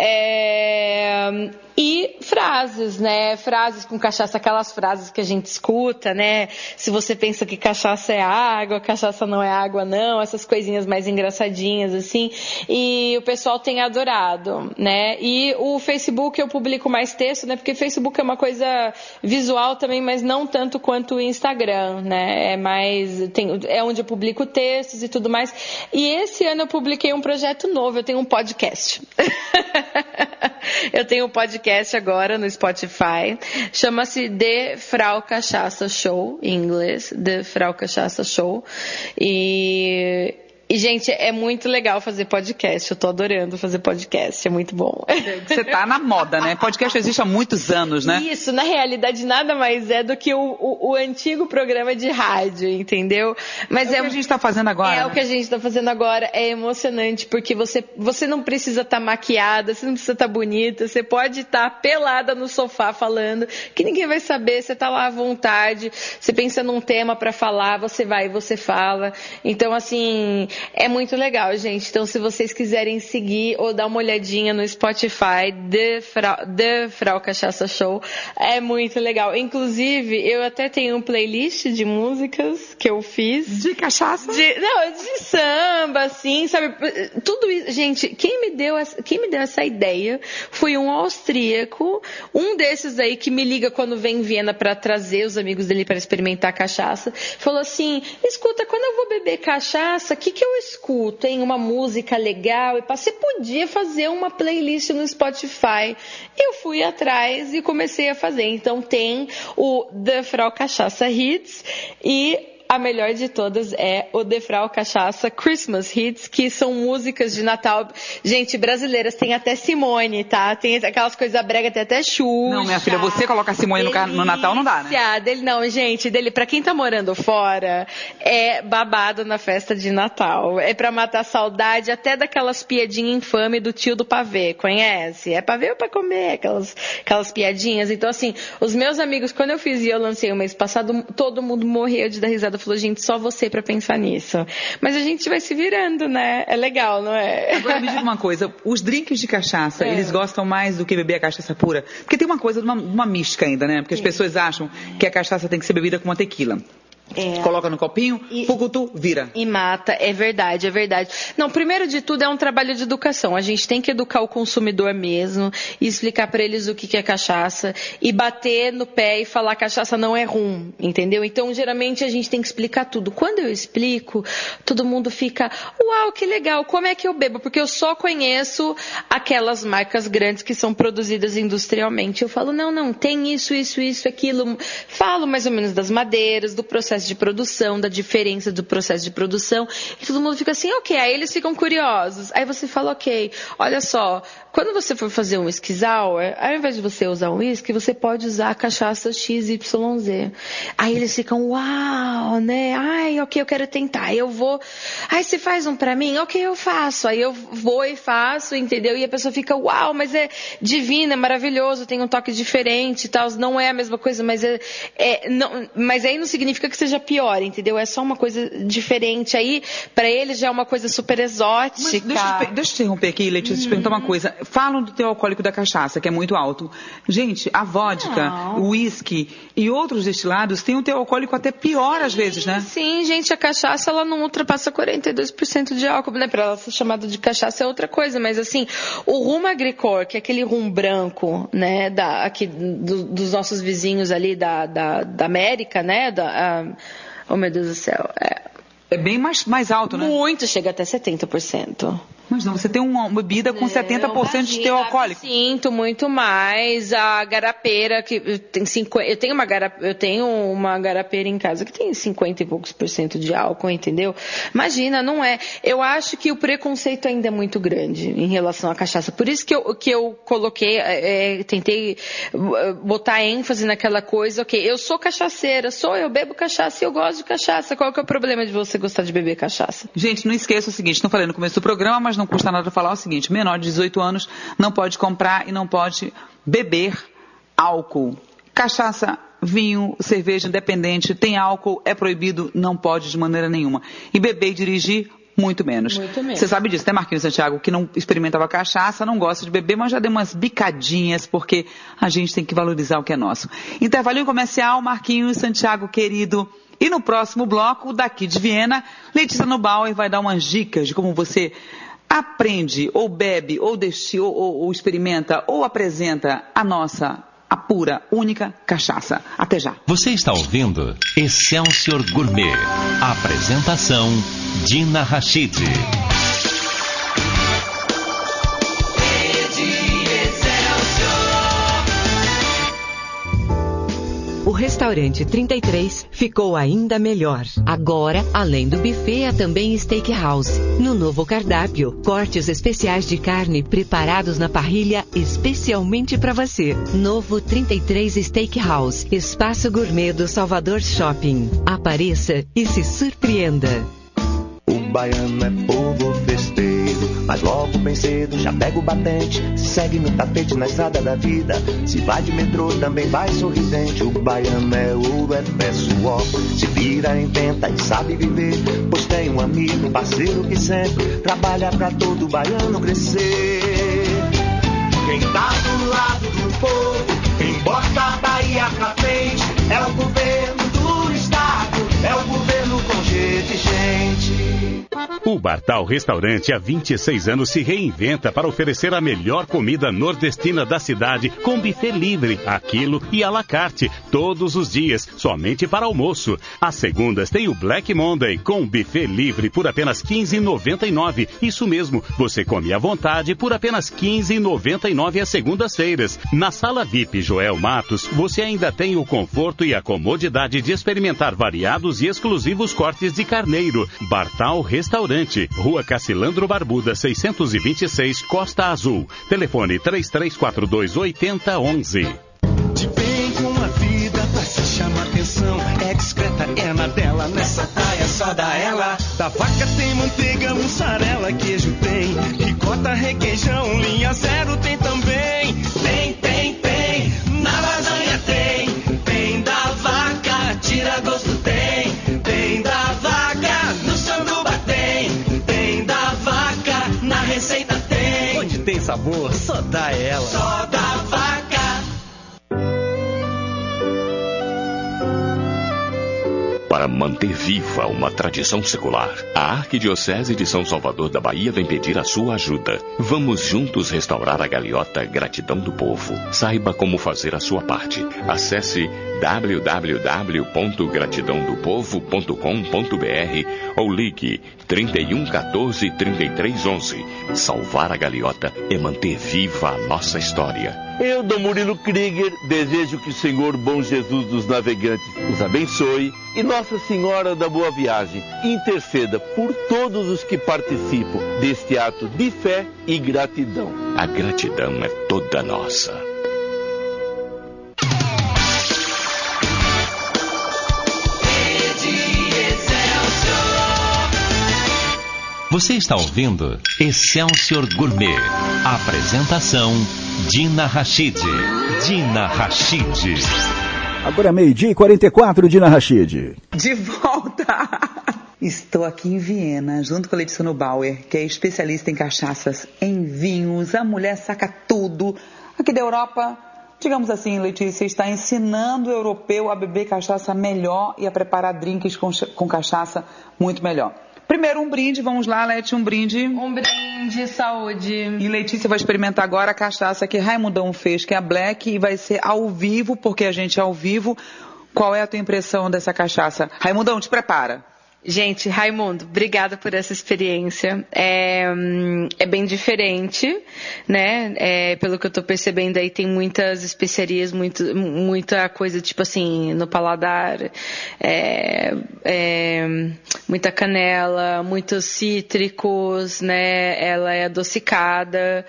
E frases, né? Frases com cachaça, aquelas frases que a gente escuta, né? Se você pensa que cachaça é água, cachaça não é água, não. Essas coisinhas mais engraçadinhas, assim. E o pessoal tem adorado, né? E o Facebook eu publico mais texto, né? Porque o Facebook é uma coisa visual também, mas não tanto quanto o Instagram, né? É onde eu publico textos e tudo mais. E esse ano eu publiquei um projeto novo, eu tenho um podcast. Eu tenho um podcast agora no Spotify, chama-se The Frau Cachaça Show, em inglês, The Frau Cachaça Show, e gente, é muito legal fazer podcast, eu tô adorando fazer podcast, é muito bom. Você tá na moda, né? Podcast existe há muitos anos, né? Isso, na realidade nada mais é do que o antigo programa de rádio, entendeu? Mas o que a gente tá fazendo agora. O que a gente tá fazendo agora, é emocionante, porque você não precisa estar maquiada, você não precisa estar bonita, você pode estar pelada no sofá falando, que ninguém vai saber, você tá lá à vontade, você pensa num tema pra falar, você vai e você fala. Então, assim... É muito legal, gente. Então, se vocês quiserem seguir ou dar uma olhadinha no Spotify, The Frau Cachaça Show, é muito legal. Inclusive, eu até tenho um playlist de músicas que eu fiz. De cachaça? De samba, assim, sabe? Tudo isso. Gente, quem me deu essa ideia foi um austríaco, um desses aí que me liga quando vem em Viena para trazer os amigos dele para experimentar cachaça. Falou assim, escuta, quando eu vou beber cachaça, o que eu escuto, hein? Uma música legal. E você podia fazer uma playlist no Spotify. Eu fui atrás e comecei a fazer. Então tem o The Frau Cachaça Hits e a melhor de todas é o Defrau Cachaça Christmas Hits, que são músicas de Natal. Gente, brasileiras, tem até Simone, tá? Tem aquelas coisas brega, tem até Xuxa. Não, minha filha, você coloca a Simone no Natal, não dá, né? Não, gente, pra quem tá morando fora, é babado na festa de Natal. É pra matar saudade até daquelas piadinhas infames do tio do pavê, conhece? É pavê ou pra comer? Aquelas piadinhas. Então, assim, os meus amigos, quando eu fiz e eu lancei o mês passado, todo mundo morreu de dar risada. Falou, gente, só você pra pensar nisso. Mas a gente vai se virando, né? É legal, não é? Agora me diga uma coisa, os drinks de cachaça, eles gostam mais do que beber a cachaça pura? Porque tem uma coisa de uma mística ainda, né? Porque as pessoas acham que a cachaça tem que ser bebida com uma tequila. Coloca no copinho, fucutu, vira. E mata, é verdade, é verdade. Não, primeiro de tudo é um trabalho de educação. A gente tem que educar o consumidor mesmo e explicar pra eles o que é cachaça e bater no pé e falar que cachaça não é rum, entendeu? Então, geralmente, a gente tem que explicar tudo. Quando eu explico, todo mundo fica, uau, que legal, como é que eu bebo? Porque eu só conheço aquelas marcas grandes que são produzidas industrialmente. Eu falo, não, tem isso, aquilo. Falo mais ou menos das madeiras, do processo de produção, da diferença do processo de produção, e todo mundo fica assim, ok, aí eles ficam curiosos, aí você fala, ok, olha só, quando você for fazer um whisky sour, ao invés de você usar um whisky, você pode usar a cachaça XYZ, aí eles ficam, uau, né, ai, ok, eu quero tentar, eu vou, ai, você faz um pra mim? Ok, eu faço, aí eu vou e faço, entendeu, e a pessoa fica, uau, mas é divino, é maravilhoso, tem um toque diferente e tal, não é a mesma coisa, mas mas aí não significa que seja pior, entendeu? É só uma coisa diferente. Aí, pra eles, já é uma coisa super exótica. Mas deixa eu interromper aqui, Letícia, te perguntar uma coisa. Falam do teor alcoólico da cachaça, que é muito alto. Gente, a vodka, o uísque e outros destilados têm um teor alcoólico até pior às vezes, né? Sim, gente, a cachaça, ela não ultrapassa 42% de álcool, né? Pra ela ser chamada de cachaça é outra coisa, mas assim, o rum agricor, que é aquele rum branco, né, aqui dos nossos vizinhos ali da América, né, oh, meu Deus do céu. É bem mais alto, né? Muito, chega até 70%. Mas não, você tem uma bebida com 70% de teor alcoólico. Sinto muito mais. A garapeira, que tem 50, eu tenho uma garapeira em casa que tem 50 e poucos % de álcool, entendeu? Imagina, não é. Eu acho que o preconceito ainda é muito grande em relação à cachaça. Por isso que eu coloquei, tentei botar ênfase naquela coisa, ok, eu sou cachaceira, eu bebo cachaça e eu gosto de cachaça. Qual que é o problema de você gostar de beber cachaça? Gente, não esqueça o seguinte, não falei no começo do programa, mas não custa nada falar o seguinte, menor de 18 anos não pode comprar e não pode beber álcool. Cachaça, vinho, cerveja independente, tem álcool, é proibido, não pode de maneira nenhuma. E beber e dirigir, muito menos. Você sabe disso, né, Marquinhos Santiago, que não experimentava cachaça, não gosta de beber, mas já deu umas bicadinhas, porque a gente tem que valorizar o que é nosso. Intervalinho comercial, Marquinhos Santiago, querido. E no próximo bloco, daqui de Viena, Letícia Nubauer vai dar umas dicas de como você aprende, ou bebe, ou destila, ou experimenta, ou apresenta a pura, única cachaça. Até já. Você está ouvindo Excelsior Gourmet. Apresentação, Dina Rachid. O restaurante 33 ficou ainda melhor. Agora, além do buffet, há também steakhouse. No novo cardápio, cortes especiais de carne preparados na parrilha especialmente para você. Novo 33 Steakhouse, espaço gourmet do Salvador Shopping. Apareça e se surpreenda. O baiano é povo festeiro, mas logo bem cedo já pega o batente, segue no tapete na estrada da vida. Se vai de metrô também vai sorridente. O baiano é ouro, é fé, suor, se vira, inventa e sabe viver, pois tem um amigo, um parceiro que sempre trabalha pra todo baiano crescer. Quem tá do lado do povo, quem bota a Bahia pra frente, é o governo do estado, é o governo com G de gente. O Bartal Restaurante há 26 anos se reinventa para oferecer a melhor comida nordestina da cidade com buffet livre, a quilo e à la carte, todos os dias, somente para almoço. Às segundas tem o Black Monday com buffet livre por apenas R$ 15,99. Isso mesmo, você come à vontade por apenas R$ 15,99 às segundas-feiras. Na Sala VIP Joel Matos, você ainda tem o conforto e a comodidade de experimentar variados e exclusivos cortes de carneiro. Bartal Restaurante, Rua Cacilandro Barbuda, 626, Costa Azul. Telefone 3342-8011. De bem com a vida, pra se chamar atenção. Excreta é na dela, nessa taia só dá ela. Da vaca tem manteiga, mussarela, queijo tem. Ricota, requeijão, linha zero tem também. Tem, na lasanha tem. Tem da vaca, tira gosto tem. Tem da vaca, no sanduba tem. Tem da vaca, na receita tem. Onde tem sabor, só dá ela. Só da vaca. Para manter viva uma tradição secular, a Arquidiocese de São Salvador da Bahia vem pedir a sua ajuda. Vamos juntos restaurar a galeota Gratidão do Povo. Saiba como fazer a sua parte. Acesse www.gratidãodopovo.com.br ou ligue 31 14 33 11. Salvar a galeota é manter viva a nossa história. Eu, Dom Murilo Krieger, desejo que o Senhor Bom Jesus dos Navegantes os abençoe e Nossa Senhora da Boa Viagem interceda por todos os que participam deste ato de fé e gratidão. A gratidão é toda nossa. Você está ouvindo Excelsior Gourmet. Apresentação Dina Rachid. Dina Rachid. Agora 12h44, Dina Rachid. De volta! Estou aqui em Viena, junto com a Letícia Nubauer, que é especialista em cachaças, em vinhos. A mulher saca tudo. Aqui da Europa, digamos assim, Letícia, está ensinando o europeu a beber cachaça melhor e a preparar drinks com cachaça muito melhor. Primeiro um brinde, vamos lá, Leti, um brinde. Um brinde, saúde. E Letícia vai experimentar agora a cachaça que Raimundão fez, que é a Black, e vai ser ao vivo, porque a gente é ao vivo. Qual é a tua impressão dessa cachaça? Raimundão, te prepara. Gente, Raimundo, obrigada por essa experiência. É bem diferente, né? Pelo que eu tô percebendo aí, tem muitas especiarias, muita coisa, tipo assim, no paladar. Muita canela, muitos cítricos, né? Ela é adocicada.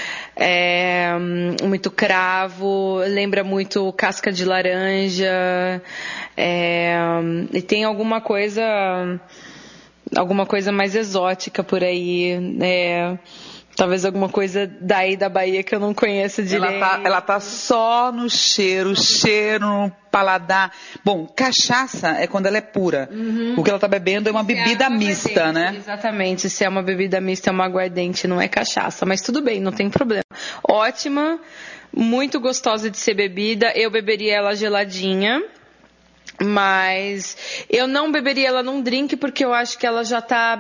Muito cravo, lembra muito casca de laranja, e tem alguma coisa mais exótica por aí, talvez alguma coisa daí da Bahia que eu não conheço direito. Ela tá só no cheiro no paladar. Bom, cachaça é quando ela é pura. O que ela tá bebendo é uma bebida mista, né? Exatamente. Se é uma bebida mista, é uma aguardente, não é cachaça. Mas tudo bem, não tem problema. Ótima, muito gostosa de ser bebida. Eu beberia ela geladinha. Mas eu não beberia ela num drink porque eu acho que ela já tá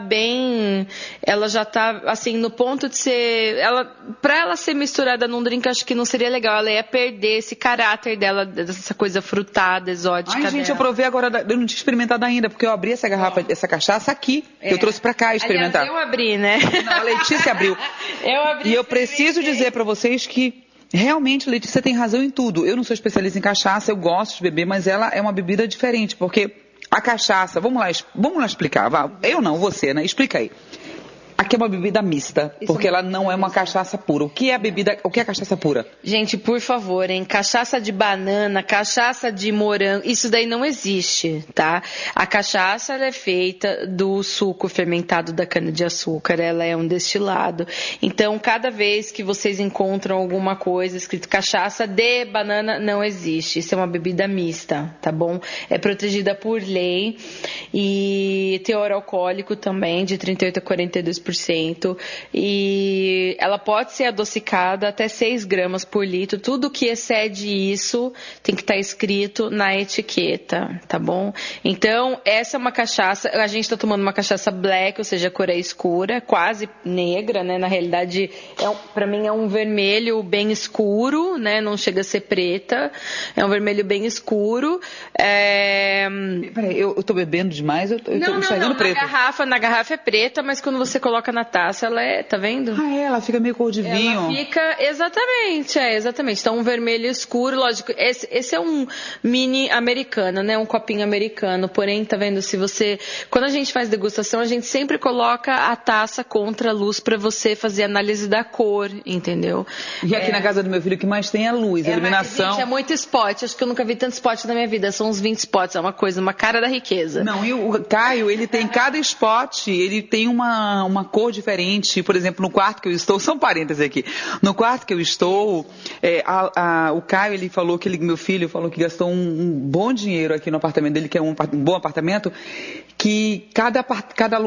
assim no ponto de ser, pra ela ser misturada num drink, acho que não seria legal, ela ia perder esse caráter dela, dessa coisa frutada, exótica. Ai, gente, dela. Eu provei agora, eu não tinha experimentado ainda, porque eu abri essa garrafa, essa cachaça aqui, que eu trouxe pra cá experimentar. Aliás, eu abri, né? Não, a Letícia abriu. Eu abri. E eu preciso dizer pra vocês que realmente, Letícia tem razão em tudo. Eu não sou especialista em cachaça, eu gosto de beber, mas ela é uma bebida diferente, porque a cachaça, vamos lá explicar, eu não, você, né? Explica aí. Aqui é uma bebida mista, porque ela não é uma cachaça pura. O que é a cachaça pura? Gente, por favor, hein? Cachaça de banana, cachaça de morango, isso daí não existe, tá? A cachaça, ela é feita do suco fermentado da cana-de-açúcar, ela é um destilado. Então, cada vez que vocês encontram alguma coisa escrito cachaça de banana, não existe. Isso é uma bebida mista, tá bom? É protegida por lei e teor alcoólico também, de 38% a 42%. 92%. E ela pode ser adocicada até 6 gramas por litro. Tudo que excede isso tem que estar escrito na etiqueta, tá bom? Então, essa é uma cachaça, a gente está tomando uma cachaça black, ou seja, a cor é escura, quase negra, né? Na realidade, para mim é um vermelho bem escuro, né? Não chega a ser preta, é um vermelho bem escuro. Peraí, eu tô bebendo demais? Eu tô enxergando preto. Na garrafa é preta, mas quando você coloca na taça, ela é, tá vendo? Ela fica meio cor de vinho. Ela fica, exatamente. Então, um vermelho escuro, lógico, esse é um mini americano, né? Um copinho americano, porém, tá vendo, quando a gente faz degustação, a gente sempre coloca a taça contra a luz para você fazer análise da cor, entendeu? E aqui na casa do meu filho, o que mais tem é luz, iluminação. Gente, é muito spot, acho que eu nunca vi tanto spot na minha vida, são uns 20 spots, é uma cara da riqueza. Não, e o Caio, ele tem cada spot, ele tem uma cor diferente. Por exemplo, no quarto que eu estou, são parênteses aqui, no quarto que eu estou, o Caio, ele falou que meu filho falou que gastou um bom dinheiro aqui no apartamento dele, que é um bom apartamento, que cada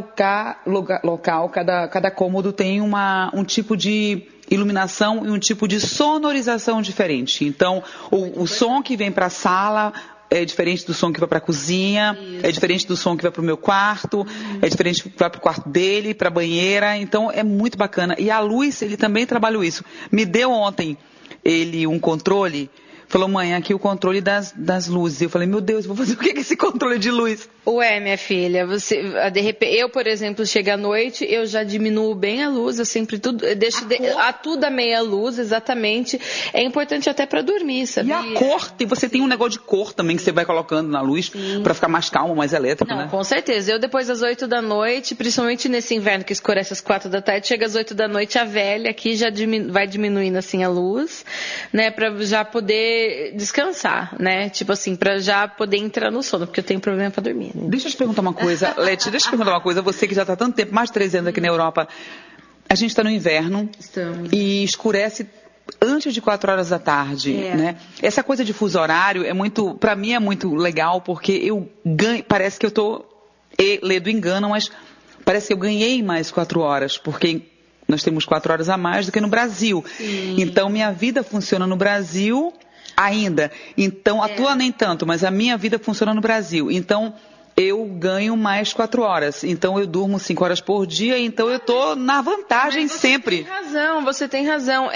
local, cada cômodo tem um tipo de iluminação e um tipo de sonorização diferente. Então, o som que vem para a sala é diferente do som que vai para a cozinha, é diferente do som que vai para o meu quarto, é diferente do que vai para o quarto dele, para a banheira. Então, é muito bacana. E a luz, ele também trabalhou isso. Me deu ontem um controle. Falou, mãe, aqui o controle das luzes. Eu falei, meu Deus, vou fazer o que é esse controle de luz? Ué, minha filha, de repente, eu, por exemplo, chego à noite, eu já diminuo bem a luz, eu sempre deixo tudo a meia luz, exatamente. É importante até para dormir, sabia? E a cor, você tem um negócio de cor também que você vai colocando na luz para ficar mais calmo, mais elétrico, né? Com certeza. Eu, depois das 8 da noite, principalmente nesse inverno que escurece às 4 da tarde, chega às 8 da noite, a velha aqui já vai diminuindo assim a luz, né, para já poder descansar, né? Tipo assim, pra já poder entrar no sono, porque eu tenho problema pra dormir, né? Deixa eu te perguntar uma coisa, Leti, você que já tá há tanto tempo, mais de 3 anos aqui na Europa, a gente tá no inverno. Estamos. E escurece antes de 4 horas da tarde, né? Essa coisa de fuso horário pra mim é muito legal, porque eu ganho, parece que eu tô, ledo engano, mas parece que eu ganhei mais 4 horas, porque nós temos 4 horas a mais do que no Brasil. Sim. Então, minha vida funciona no Brasil ainda. Então, a tua nem tanto, mas a minha vida funciona no Brasil. Então, eu ganho mais 4 horas. Então, eu durmo 5 horas por dia, então eu tô na vantagem sempre. Você tem razão.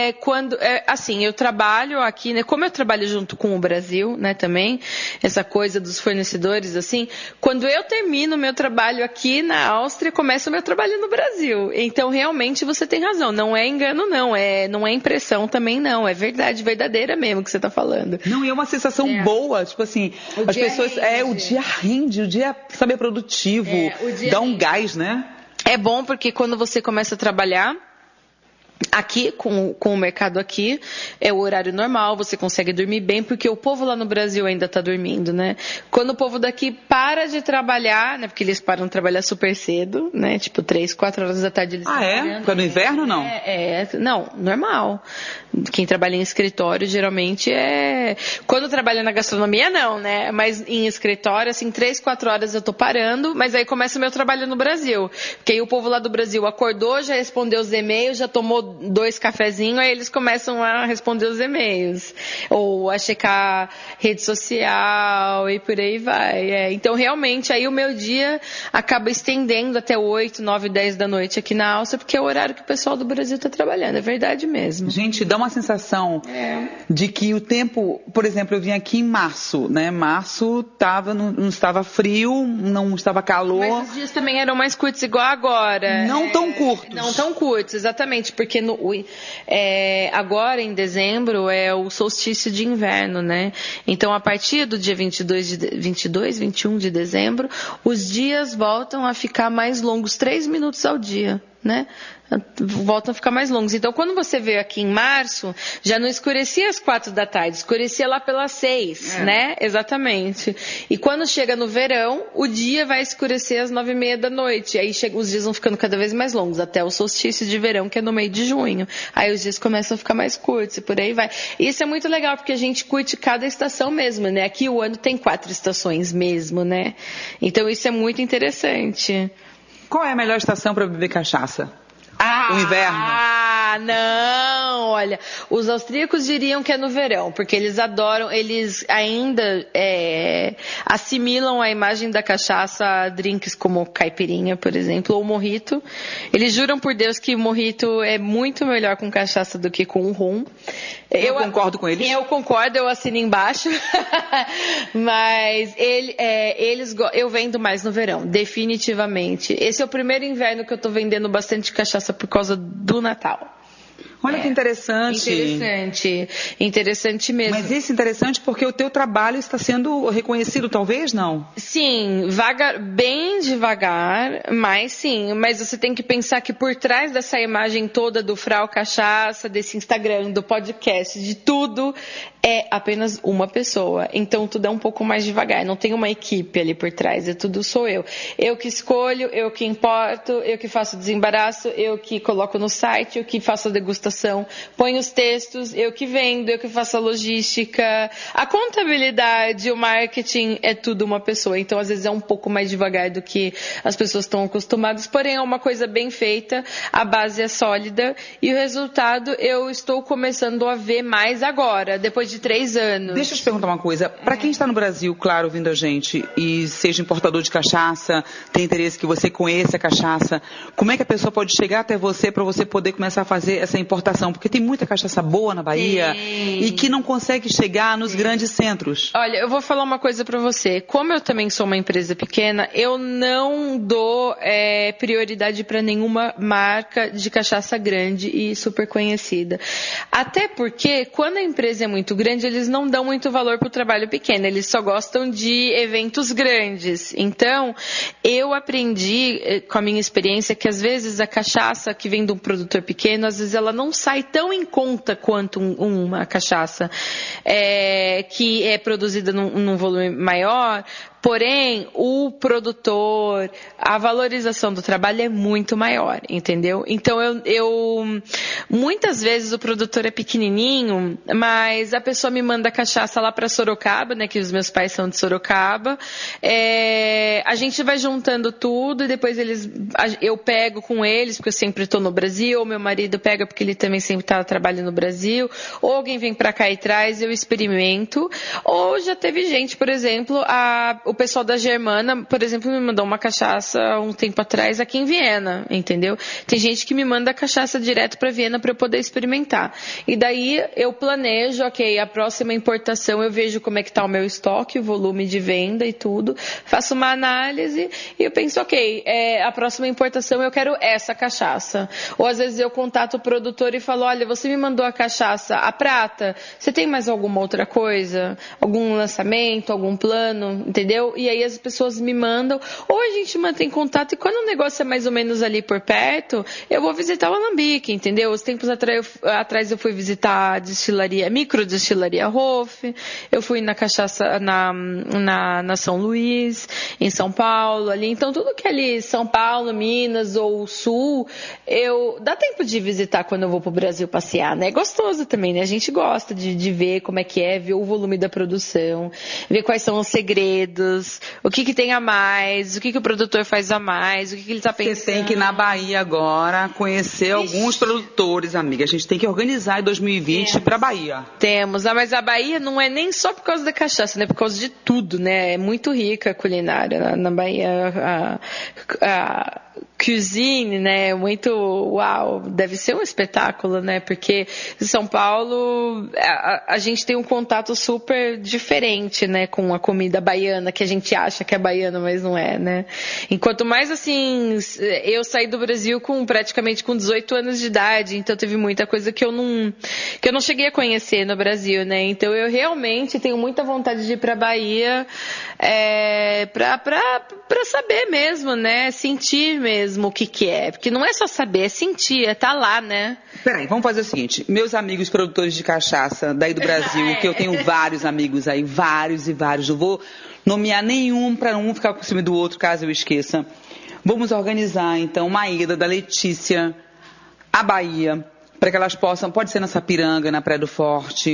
Assim, eu trabalho aqui, né? Como eu trabalho junto com o Brasil, né, também, essa coisa dos fornecedores, assim, quando eu termino o meu trabalho aqui na Áustria, começa o meu trabalho no Brasil. Então, realmente, você tem razão. Não é engano, não. Não é impressão também, não. É verdade, verdadeira mesmo que você tá falando. Não, e é uma sensação boa. Tipo assim, as pessoas... o dia rende. O dia, sabe, é produtivo, dá um gás, né? É bom porque quando você começa a trabalhar aqui, com o mercado aqui, é o horário normal, você consegue dormir bem, porque o povo lá no Brasil ainda está dormindo, né? Quando o povo daqui para de trabalhar, né? Porque eles param de trabalhar super cedo, né? Tipo 3, 4 horas da tarde eles estão trabalhando. Porque no inverno não? Não, normal. Quem trabalha em escritório, geralmente quando trabalha na gastronomia, não, né? Mas em escritório, assim, 3, 4 horas eu tô parando, mas aí começa o meu trabalho no Brasil. Porque aí o povo lá do Brasil acordou, já respondeu os e-mails, já tomou 2 cafezinhos, aí eles começam a responder os e-mails. Ou a checar rede social e por aí vai. Então, realmente, aí o meu dia acaba estendendo até 8, 9, 10 da noite aqui na Áustria, porque é o horário que o pessoal do Brasil tá trabalhando. É verdade mesmo. Gente, dá uma sensação de que o tempo... Por exemplo, eu vim aqui em março, né? Março não estava frio, não estava calor. Mas os dias também eram mais curtos, igual agora. Não tão curtos. Não tão curtos, exatamente, porque agora em dezembro é o solstício de inverno, né? Então, a partir do dia 21 de dezembro, os dias voltam a ficar mais longos, 3 minutos ao dia, né? Voltam a ficar mais longos. Então, quando você veio aqui em março, já não escurecia às 4 da tarde, escurecia lá pelas 6, né? Exatamente. E quando chega no verão, o dia vai escurecer às 9:30 da noite. Aí os dias vão ficando cada vez mais longos, até o solstício de verão, que é no meio de junho. Aí os dias começam a ficar mais curtos e por aí vai. Isso é muito legal, porque a gente curte cada estação mesmo, né? Aqui o ano tem 4 estações mesmo, né? Então, isso é muito interessante. Qual é a melhor estação para beber cachaça? O inverno? Não, olha, os austríacos diriam que é no verão, porque eles adoram, eles ainda assimilam a imagem da cachaça a drinks como caipirinha, por exemplo, ou mojito. Eles juram por Deus que mojito é muito melhor com cachaça do que com rum. Eu concordo com eles. Eu concordo, eu assino embaixo. Mas eu vendo mais no verão, definitivamente. Esse é o primeiro inverno que eu tô vendendo bastante cachaça por causa do Natal. Olha que interessante. Interessante mesmo. Mas isso é interessante porque o teu trabalho está sendo reconhecido, talvez, não? Sim, bem devagar, mas sim. Mas você tem que pensar que por trás dessa imagem toda do Frau Cachaça, desse Instagram, do podcast, de tudo, é apenas uma pessoa. Então tudo é um pouco mais devagar. Não tem uma equipe ali por trás, tudo sou eu. Eu que escolho, eu que importo, eu que faço desembaraço, eu que coloco no site, eu que faço a degustação, ponho os textos, eu que vendo, eu que faço a logística, a contabilidade, o marketing, é tudo uma pessoa. Então, às vezes é um pouco mais devagar do que as pessoas estão acostumadas, porém é uma coisa bem feita, a base é sólida e o resultado eu estou começando a ver mais agora, depois de 3 anos. Deixa eu te perguntar uma coisa. Para quem está no Brasil, claro, ouvindo a gente, e seja importador de cachaça, tem interesse que você conheça a cachaça, como é que a pessoa pode chegar até você para você poder começar a fazer essa importação? Porque tem muita cachaça boa na Bahia e que não consegue chegar nos grandes centros. Olha, eu vou falar uma coisa para você. Como eu também sou uma empresa pequena, eu não dou prioridade para nenhuma marca de cachaça grande e super conhecida. Até porque, quando a empresa é muito grande, eles não dão muito valor para o trabalho pequeno. Eles só gostam de eventos grandes. Então, eu aprendi com a minha experiência que às vezes a cachaça que vem de um produtor pequeno, às vezes ela não sai tão em conta quanto uma cachaça que é produzida num volume maior. Porém, o produtor, a valorização do trabalho é muito maior, entendeu? Então, muitas vezes o produtor é pequenininho, mas a pessoa me manda cachaça lá para Sorocaba, né, que os meus pais são de Sorocaba. A gente vai juntando tudo e depois eu pego com eles, porque eu sempre estou no Brasil, ou meu marido pega porque ele também sempre está trabalhando no Brasil, ou alguém vem para cá e traz, eu experimento. Ou já teve gente, por exemplo, o pessoal da Germana, por exemplo, me mandou uma cachaça um tempo atrás aqui em Viena, entendeu? Tem gente que me manda cachaça direto para Viena para eu poder experimentar. E daí eu planejo, ok, a próxima importação eu vejo como é que está o meu estoque, o volume de venda e tudo, faço uma análise e eu penso, ok, a próxima importação eu quero essa cachaça. Ou às vezes eu contato o produtor e falo, olha, você me mandou a cachaça, a prata, você tem mais alguma outra coisa? Algum lançamento, algum plano, entendeu? E aí as pessoas me mandam, ou a gente mantém contato e quando o negócio é mais ou menos ali por perto, eu vou visitar o Alambique, entendeu? Os tempos atrás eu fui visitar a destilaria, microdestilaria Hof, eu fui na cachaça na São Luís, em São Paulo, ali. Então tudo que é ali, São Paulo, Minas ou Sul, dá tempo de visitar quando eu vou pro Brasil passear, né? É gostoso também, né? A gente gosta de ver como é que é, ver o volume da produção, ver quais são os segredos, o que tem a mais, o que o produtor faz a mais, o que ele está pensando. Você tem que ir na Bahia agora conhecer alguns produtores, amiga. A gente tem que organizar em 2020 para a Bahia. Temos, mas a Bahia não é nem só por causa da cachaça, né? Por causa de tudo, né? É muito rica a culinária na Bahia. A cuisine, né? Muito, uau, deve ser um espetáculo, né? Porque em São Paulo a gente tem um contato super diferente, né? Com a comida baiana, que a gente acha que é baiana, mas não é, né? Enquanto mais assim, eu saí do Brasil praticamente com 18 anos de idade, então teve muita coisa que eu não cheguei a conhecer no Brasil, né? Então eu realmente tenho muita vontade de ir pra Bahia pra saber mesmo, né? Sentir mesmo o que é. Porque não é só saber, é sentir, é estar lá, né? Peraí, vamos fazer o seguinte. Meus amigos produtores de cachaça daí do Brasil, que eu tenho vários amigos aí, vários e vários. Eu vou nomear nenhum para um ficar por cima do outro, caso eu esqueça. Vamos organizar, então, uma ida da Letícia à Bahia, para que elas possam, pode ser na Sapiranga, na Praia do Forte,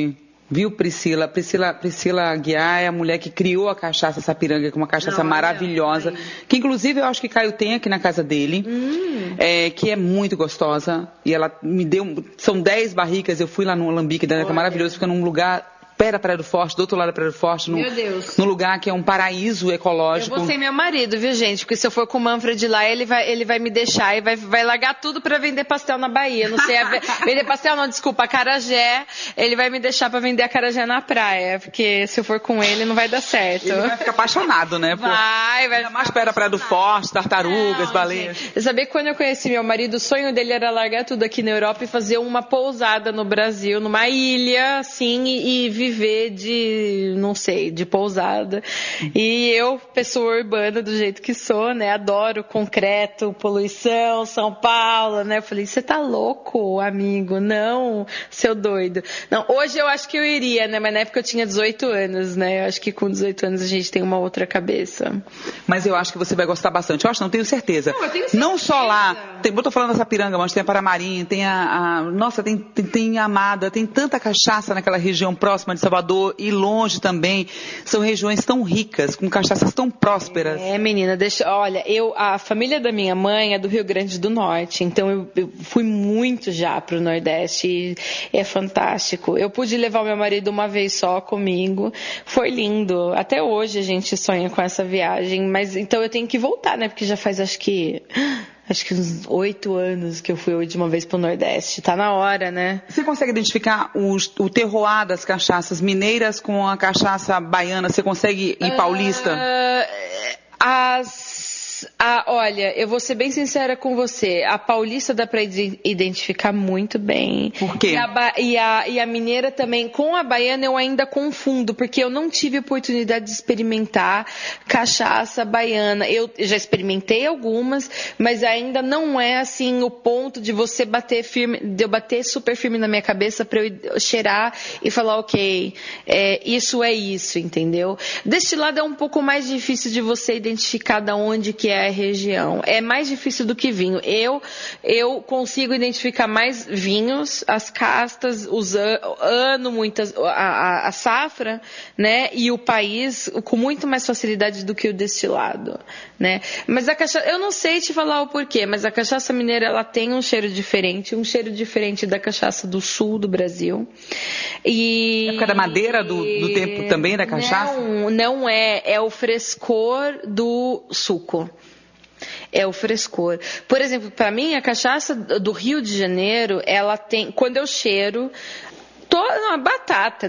Viu, Priscila? Priscila Aguiar é a mulher que criou a cachaça Sapiranga, que é uma cachaça maravilhosa, que inclusive eu acho que Caio tem aqui na casa dele, que é muito gostosa. E ela me deu, são 10 barricas, eu fui lá no Alambique, que é maravilhoso, fica num lugar... Pera Praia do Forte, do outro lado da Praia do Forte, num lugar que é um paraíso ecológico. Eu vou ser meu marido, viu, gente? Porque se eu for com o Manfred lá, ele vai me deixar e vai largar tudo pra vender pastel na Bahia. Não sei, vender pastel não, desculpa, acarajé. Ele vai me deixar pra vender acarajé na praia, porque se eu for com ele, não vai dar certo. Ele vai ficar apaixonado, né? Vai. Ainda mais Pera Praia do Forte, tartarugas, baleias. Eu sabia que quando eu conheci meu marido, o sonho dele era largar tudo aqui na Europa e fazer uma pousada no Brasil, numa ilha, assim, e viver de pousada. E eu, pessoa urbana do jeito que sou, né, adoro concreto, poluição, São Paulo, né, eu falei, você tá louco, amigo? Não, seu doido. Não, hoje eu acho que eu iria, né, mas na época eu tinha 18 anos, né, eu acho que com 18 anos a gente tem uma outra cabeça. Mas eu acho que você vai gostar bastante, eu acho, não tenho certeza. Não, eu tenho certeza. Não só lá, eu tô falando da Sapiranga, mas tem a Paramarim, tem nossa, tem a Amada, tem tanta cachaça naquela região próxima de Salvador e longe também. São regiões tão ricas, com cachaças tão prósperas. Menina, olha, a família da minha mãe é do Rio Grande do Norte, então eu fui muito já pro Nordeste e é fantástico. Eu pude levar o meu marido uma vez só comigo, foi lindo. Até hoje a gente sonha com essa viagem, mas então eu tenho que voltar, né, porque já faz acho que uns 8 anos que eu fui de uma vez pro Nordeste. Tá na hora, né? Você consegue identificar o terroir das cachaças mineiras com a cachaça baiana? Você consegue ir paulista? Olha, eu vou ser bem sincera com você. A paulista dá pra identificar muito bem. Por quê? E a mineira também. Com a baiana eu ainda confundo, porque eu não tive oportunidade de experimentar cachaça baiana. Eu já experimentei algumas, mas ainda não é assim o ponto de você bater firme, de eu bater super firme na minha cabeça pra eu cheirar e falar, ok, isso é isso, entendeu? Deste lado é um pouco mais difícil de você identificar da onde que é a região. É mais difícil do que vinho. Eu consigo identificar mais vinhos, as castas, a safra, né? E o país com muito mais facilidade do que o destilado, né? Mas a cachaça, eu não sei te falar o porquê, mas a cachaça mineira ela tem um cheiro diferente da cachaça do sul do Brasil. E é por causa da madeira do tempo também da cachaça? Não é o frescor do suco. É o frescor. Por exemplo, para mim, a cachaça do Rio de Janeiro, ela tem, quando eu cheiro, toda uma batata,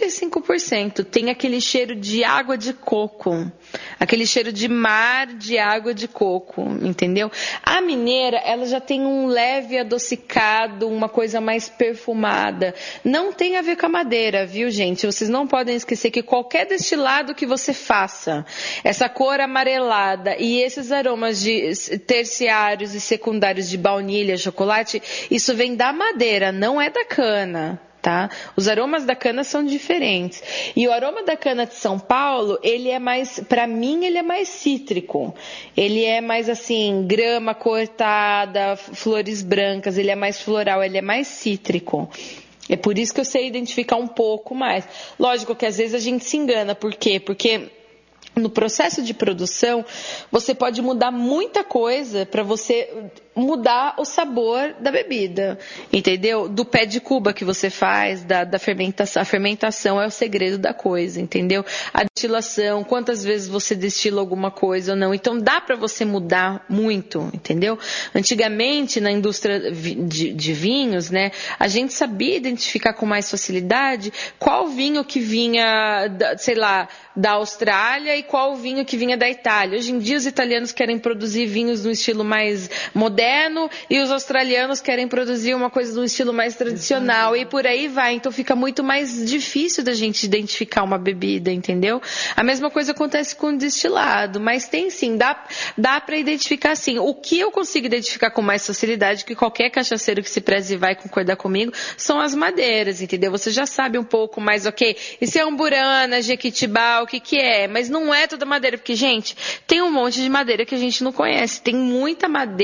95%, tem aquele cheiro de água de coco. Aquele cheiro de mar de água de coco, entendeu? A mineira, ela já tem um leve adocicado, uma coisa mais perfumada. Não tem a ver com a madeira, viu, gente? Vocês não podem esquecer que qualquer destilado que você faça, essa cor amarelada e esses aromas de terciários e secundários de baunilha, chocolate, isso vem da madeira, não é da cana. Tá? Os aromas da cana são diferentes. E o aroma da cana de São Paulo, ele é mais, pra mim, ele é mais cítrico. Ele é mais assim, grama cortada, flores brancas, ele é mais floral, ele é mais cítrico. É por isso que eu sei identificar um pouco mais. Lógico que às vezes a gente se engana. Por quê? Porque no processo de produção, você pode mudar muita coisa para você mudar o sabor da bebida, entendeu? Do pé de cuba que você faz, da fermentação. A fermentação é o segredo da coisa, entendeu? A destilação, quantas vezes você destila alguma coisa ou não. Então, dá para você mudar muito, entendeu? Antigamente, na indústria de vinhos, né, a gente sabia identificar com mais facilidade qual vinho que vinha, sei lá, da Austrália e qual vinho que vinha da Itália. Hoje em dia, os italianos querem produzir vinhos no estilo mais moderno e os australianos querem produzir uma coisa no estilo mais tradicional e por aí vai. Então fica muito mais difícil da gente identificar uma bebida, entendeu? A mesma coisa acontece com o destilado, mas tem sim, dá para identificar sim. O que eu consigo identificar com mais facilidade, que qualquer cachaceiro que se preze vai concordar comigo, são as madeiras, entendeu? Você já sabe um pouco mais, ok, isso é umburana, jequitibá, o que é, mas não é toda madeira, porque, gente, tem um monte de madeira que a gente não conhece. Tem muita madeira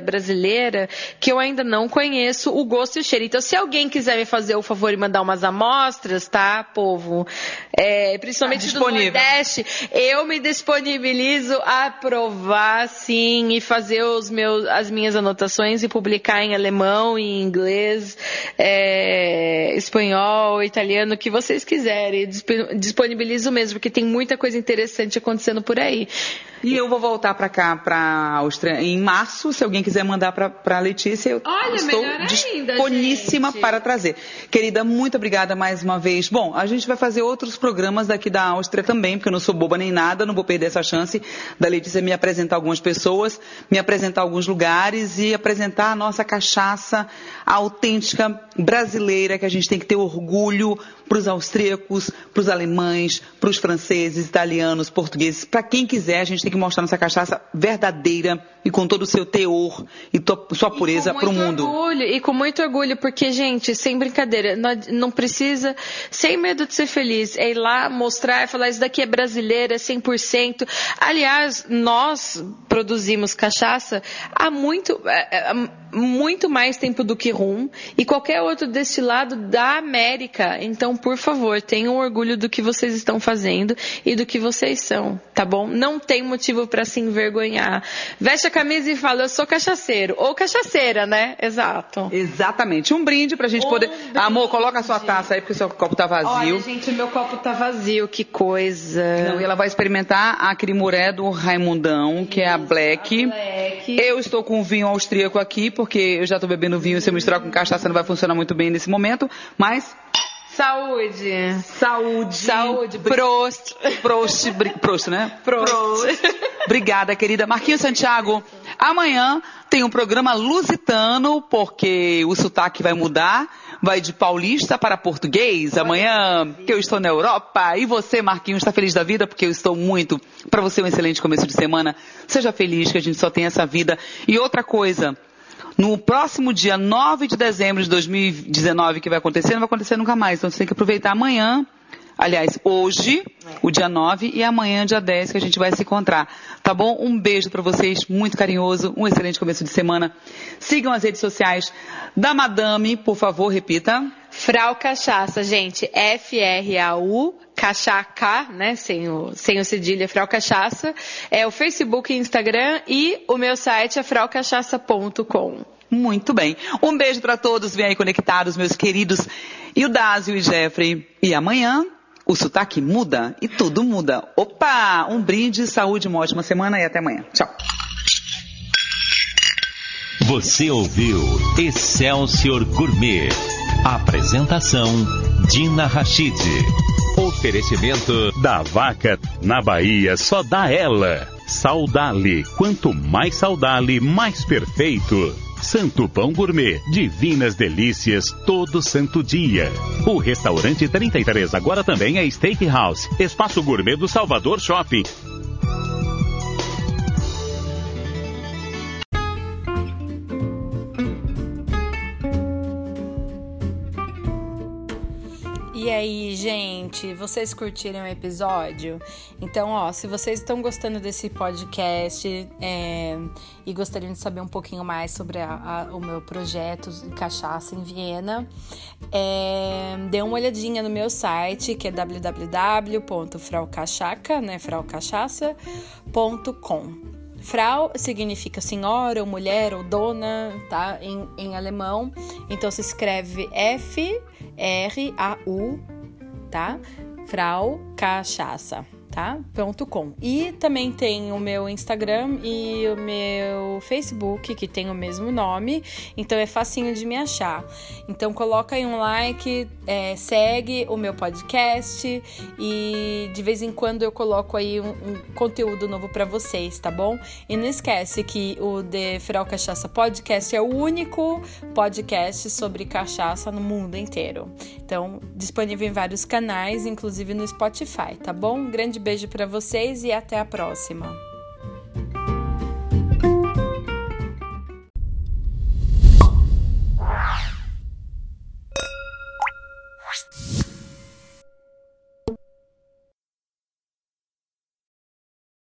brasileira que eu ainda não conheço o gosto e o cheiro. Então, se alguém quiser me fazer o favor e mandar umas amostras, tá, povo? Principalmente do Nordeste, eu me disponibilizo a provar, sim, e fazer as minhas anotações e publicar em alemão, em inglês, espanhol, italiano, o que vocês quiserem. Disponibilizo mesmo, porque tem muita coisa interessante acontecendo por aí. E eu vou voltar para cá, para Áustria, em março. Se alguém quiser mandar para a Letícia, eu estou disponíssima para trazer. Querida, muito obrigada mais uma vez. Bom, a gente vai fazer outros programas daqui da Áustria também, porque eu não sou boba nem nada, não vou perder essa chance da Letícia me apresentar algumas pessoas, me apresentar alguns lugares e apresentar a nossa cachaça autêntica brasileira, que a gente tem que ter orgulho para os austríacos, para os alemães, para os franceses, italianos, portugueses, para quem quiser, a gente tem que mostrar nossa cachaça verdadeira e com todo o seu teor e sua pureza para o mundo. E com muito orgulho, porque, gente, sem brincadeira, não precisa, sem medo de ser feliz, é ir lá mostrar e falar, isso daqui é brasileiro, é 100%. Aliás, nós produzimos cachaça há muito mais tempo do que rum e qualquer outro destilado da América. Então, por favor, tenham orgulho do que vocês estão fazendo e do que vocês são, tá bom? Não tem motivo para se envergonhar. Veste a camisa e fala, eu sou cachaceiro. Ou cachaceira, né? Exato. Exatamente. Um brinde pra gente poder... Brinde. Amor, coloca a sua taça aí, porque o seu copo tá vazio. Olha, gente, o meu copo tá vazio. Que coisa. Não, e ela vai experimentar a Cremoré do Raimundão, que é a Black. Eu estou com vinho austríaco aqui, porque eu já tô bebendo vinho. Se eu misturar com cachaça não vai funcionar muito bem nesse momento. Mas... Saúde. Prost, né? Prost. Obrigada, querida. Marquinhos Santiago, amanhã tem um programa lusitano, porque o sotaque vai mudar. Vai de paulista para português. Amanhã, que eu estou na Europa. E você, Marquinhos, está feliz da vida? Porque eu estou muito. Para você, um excelente começo de semana. Seja feliz, que a gente só tem essa vida. E outra coisa... No próximo dia 9 de dezembro de 2019, que vai acontecer, não vai acontecer nunca mais. Então você tem que aproveitar amanhã, aliás, hoje, o dia 9, e amanhã, dia 10, que a gente vai se encontrar. Tá bom? Um beijo para vocês, muito carinhoso, um excelente começo de semana. Sigam as redes sociais da Madame, por favor, repita. Frau Cachaça, gente, Frau Cachaca, né, sem o cedilha, Frau Cachaça, é o Facebook e Instagram, e o meu site é fraucachaça.com. Muito bem. Um beijo para todos, vem aí conectados, meus queridos Ildásio e Jeffrey. E amanhã o sotaque muda e tudo muda. Opa! Um brinde, saúde, uma ótima semana e até amanhã. Tchau. Você ouviu Excelsior Gourmet. Apresentação Dina Rachid. Oferecimento da vaca na Bahia, só dá ela. Saudale, quanto mais Saudale, mais perfeito. Santo Pão Gourmet, divinas delícias todo santo dia. O restaurante 33 agora também é Steakhouse, espaço gourmet do Salvador Shopping. E aí, gente, vocês curtiram o episódio? Então, se vocês estão gostando desse podcast e gostariam de saber um pouquinho mais sobre o meu projeto de cachaça em Viena, dê uma olhadinha no meu site, que é www.fraucachaca, né, fraucachaça.com. Frau significa senhora, ou mulher, ou dona, tá? Em alemão. Então se escreve F-R-A-U, tá? Frau Cachaça, tá? .com. E também tem o meu Instagram e o meu Facebook, que tem o mesmo nome, então é facinho de me achar. Então coloca aí um like, segue o meu podcast e de vez em quando eu coloco aí um conteúdo novo para vocês, tá bom? E não esquece que o The Frau Cachaça Podcast é o único podcast sobre cachaça no mundo inteiro. Então, disponível em vários canais, inclusive no Spotify, tá bom? Um grande beijo para vocês e até a próxima.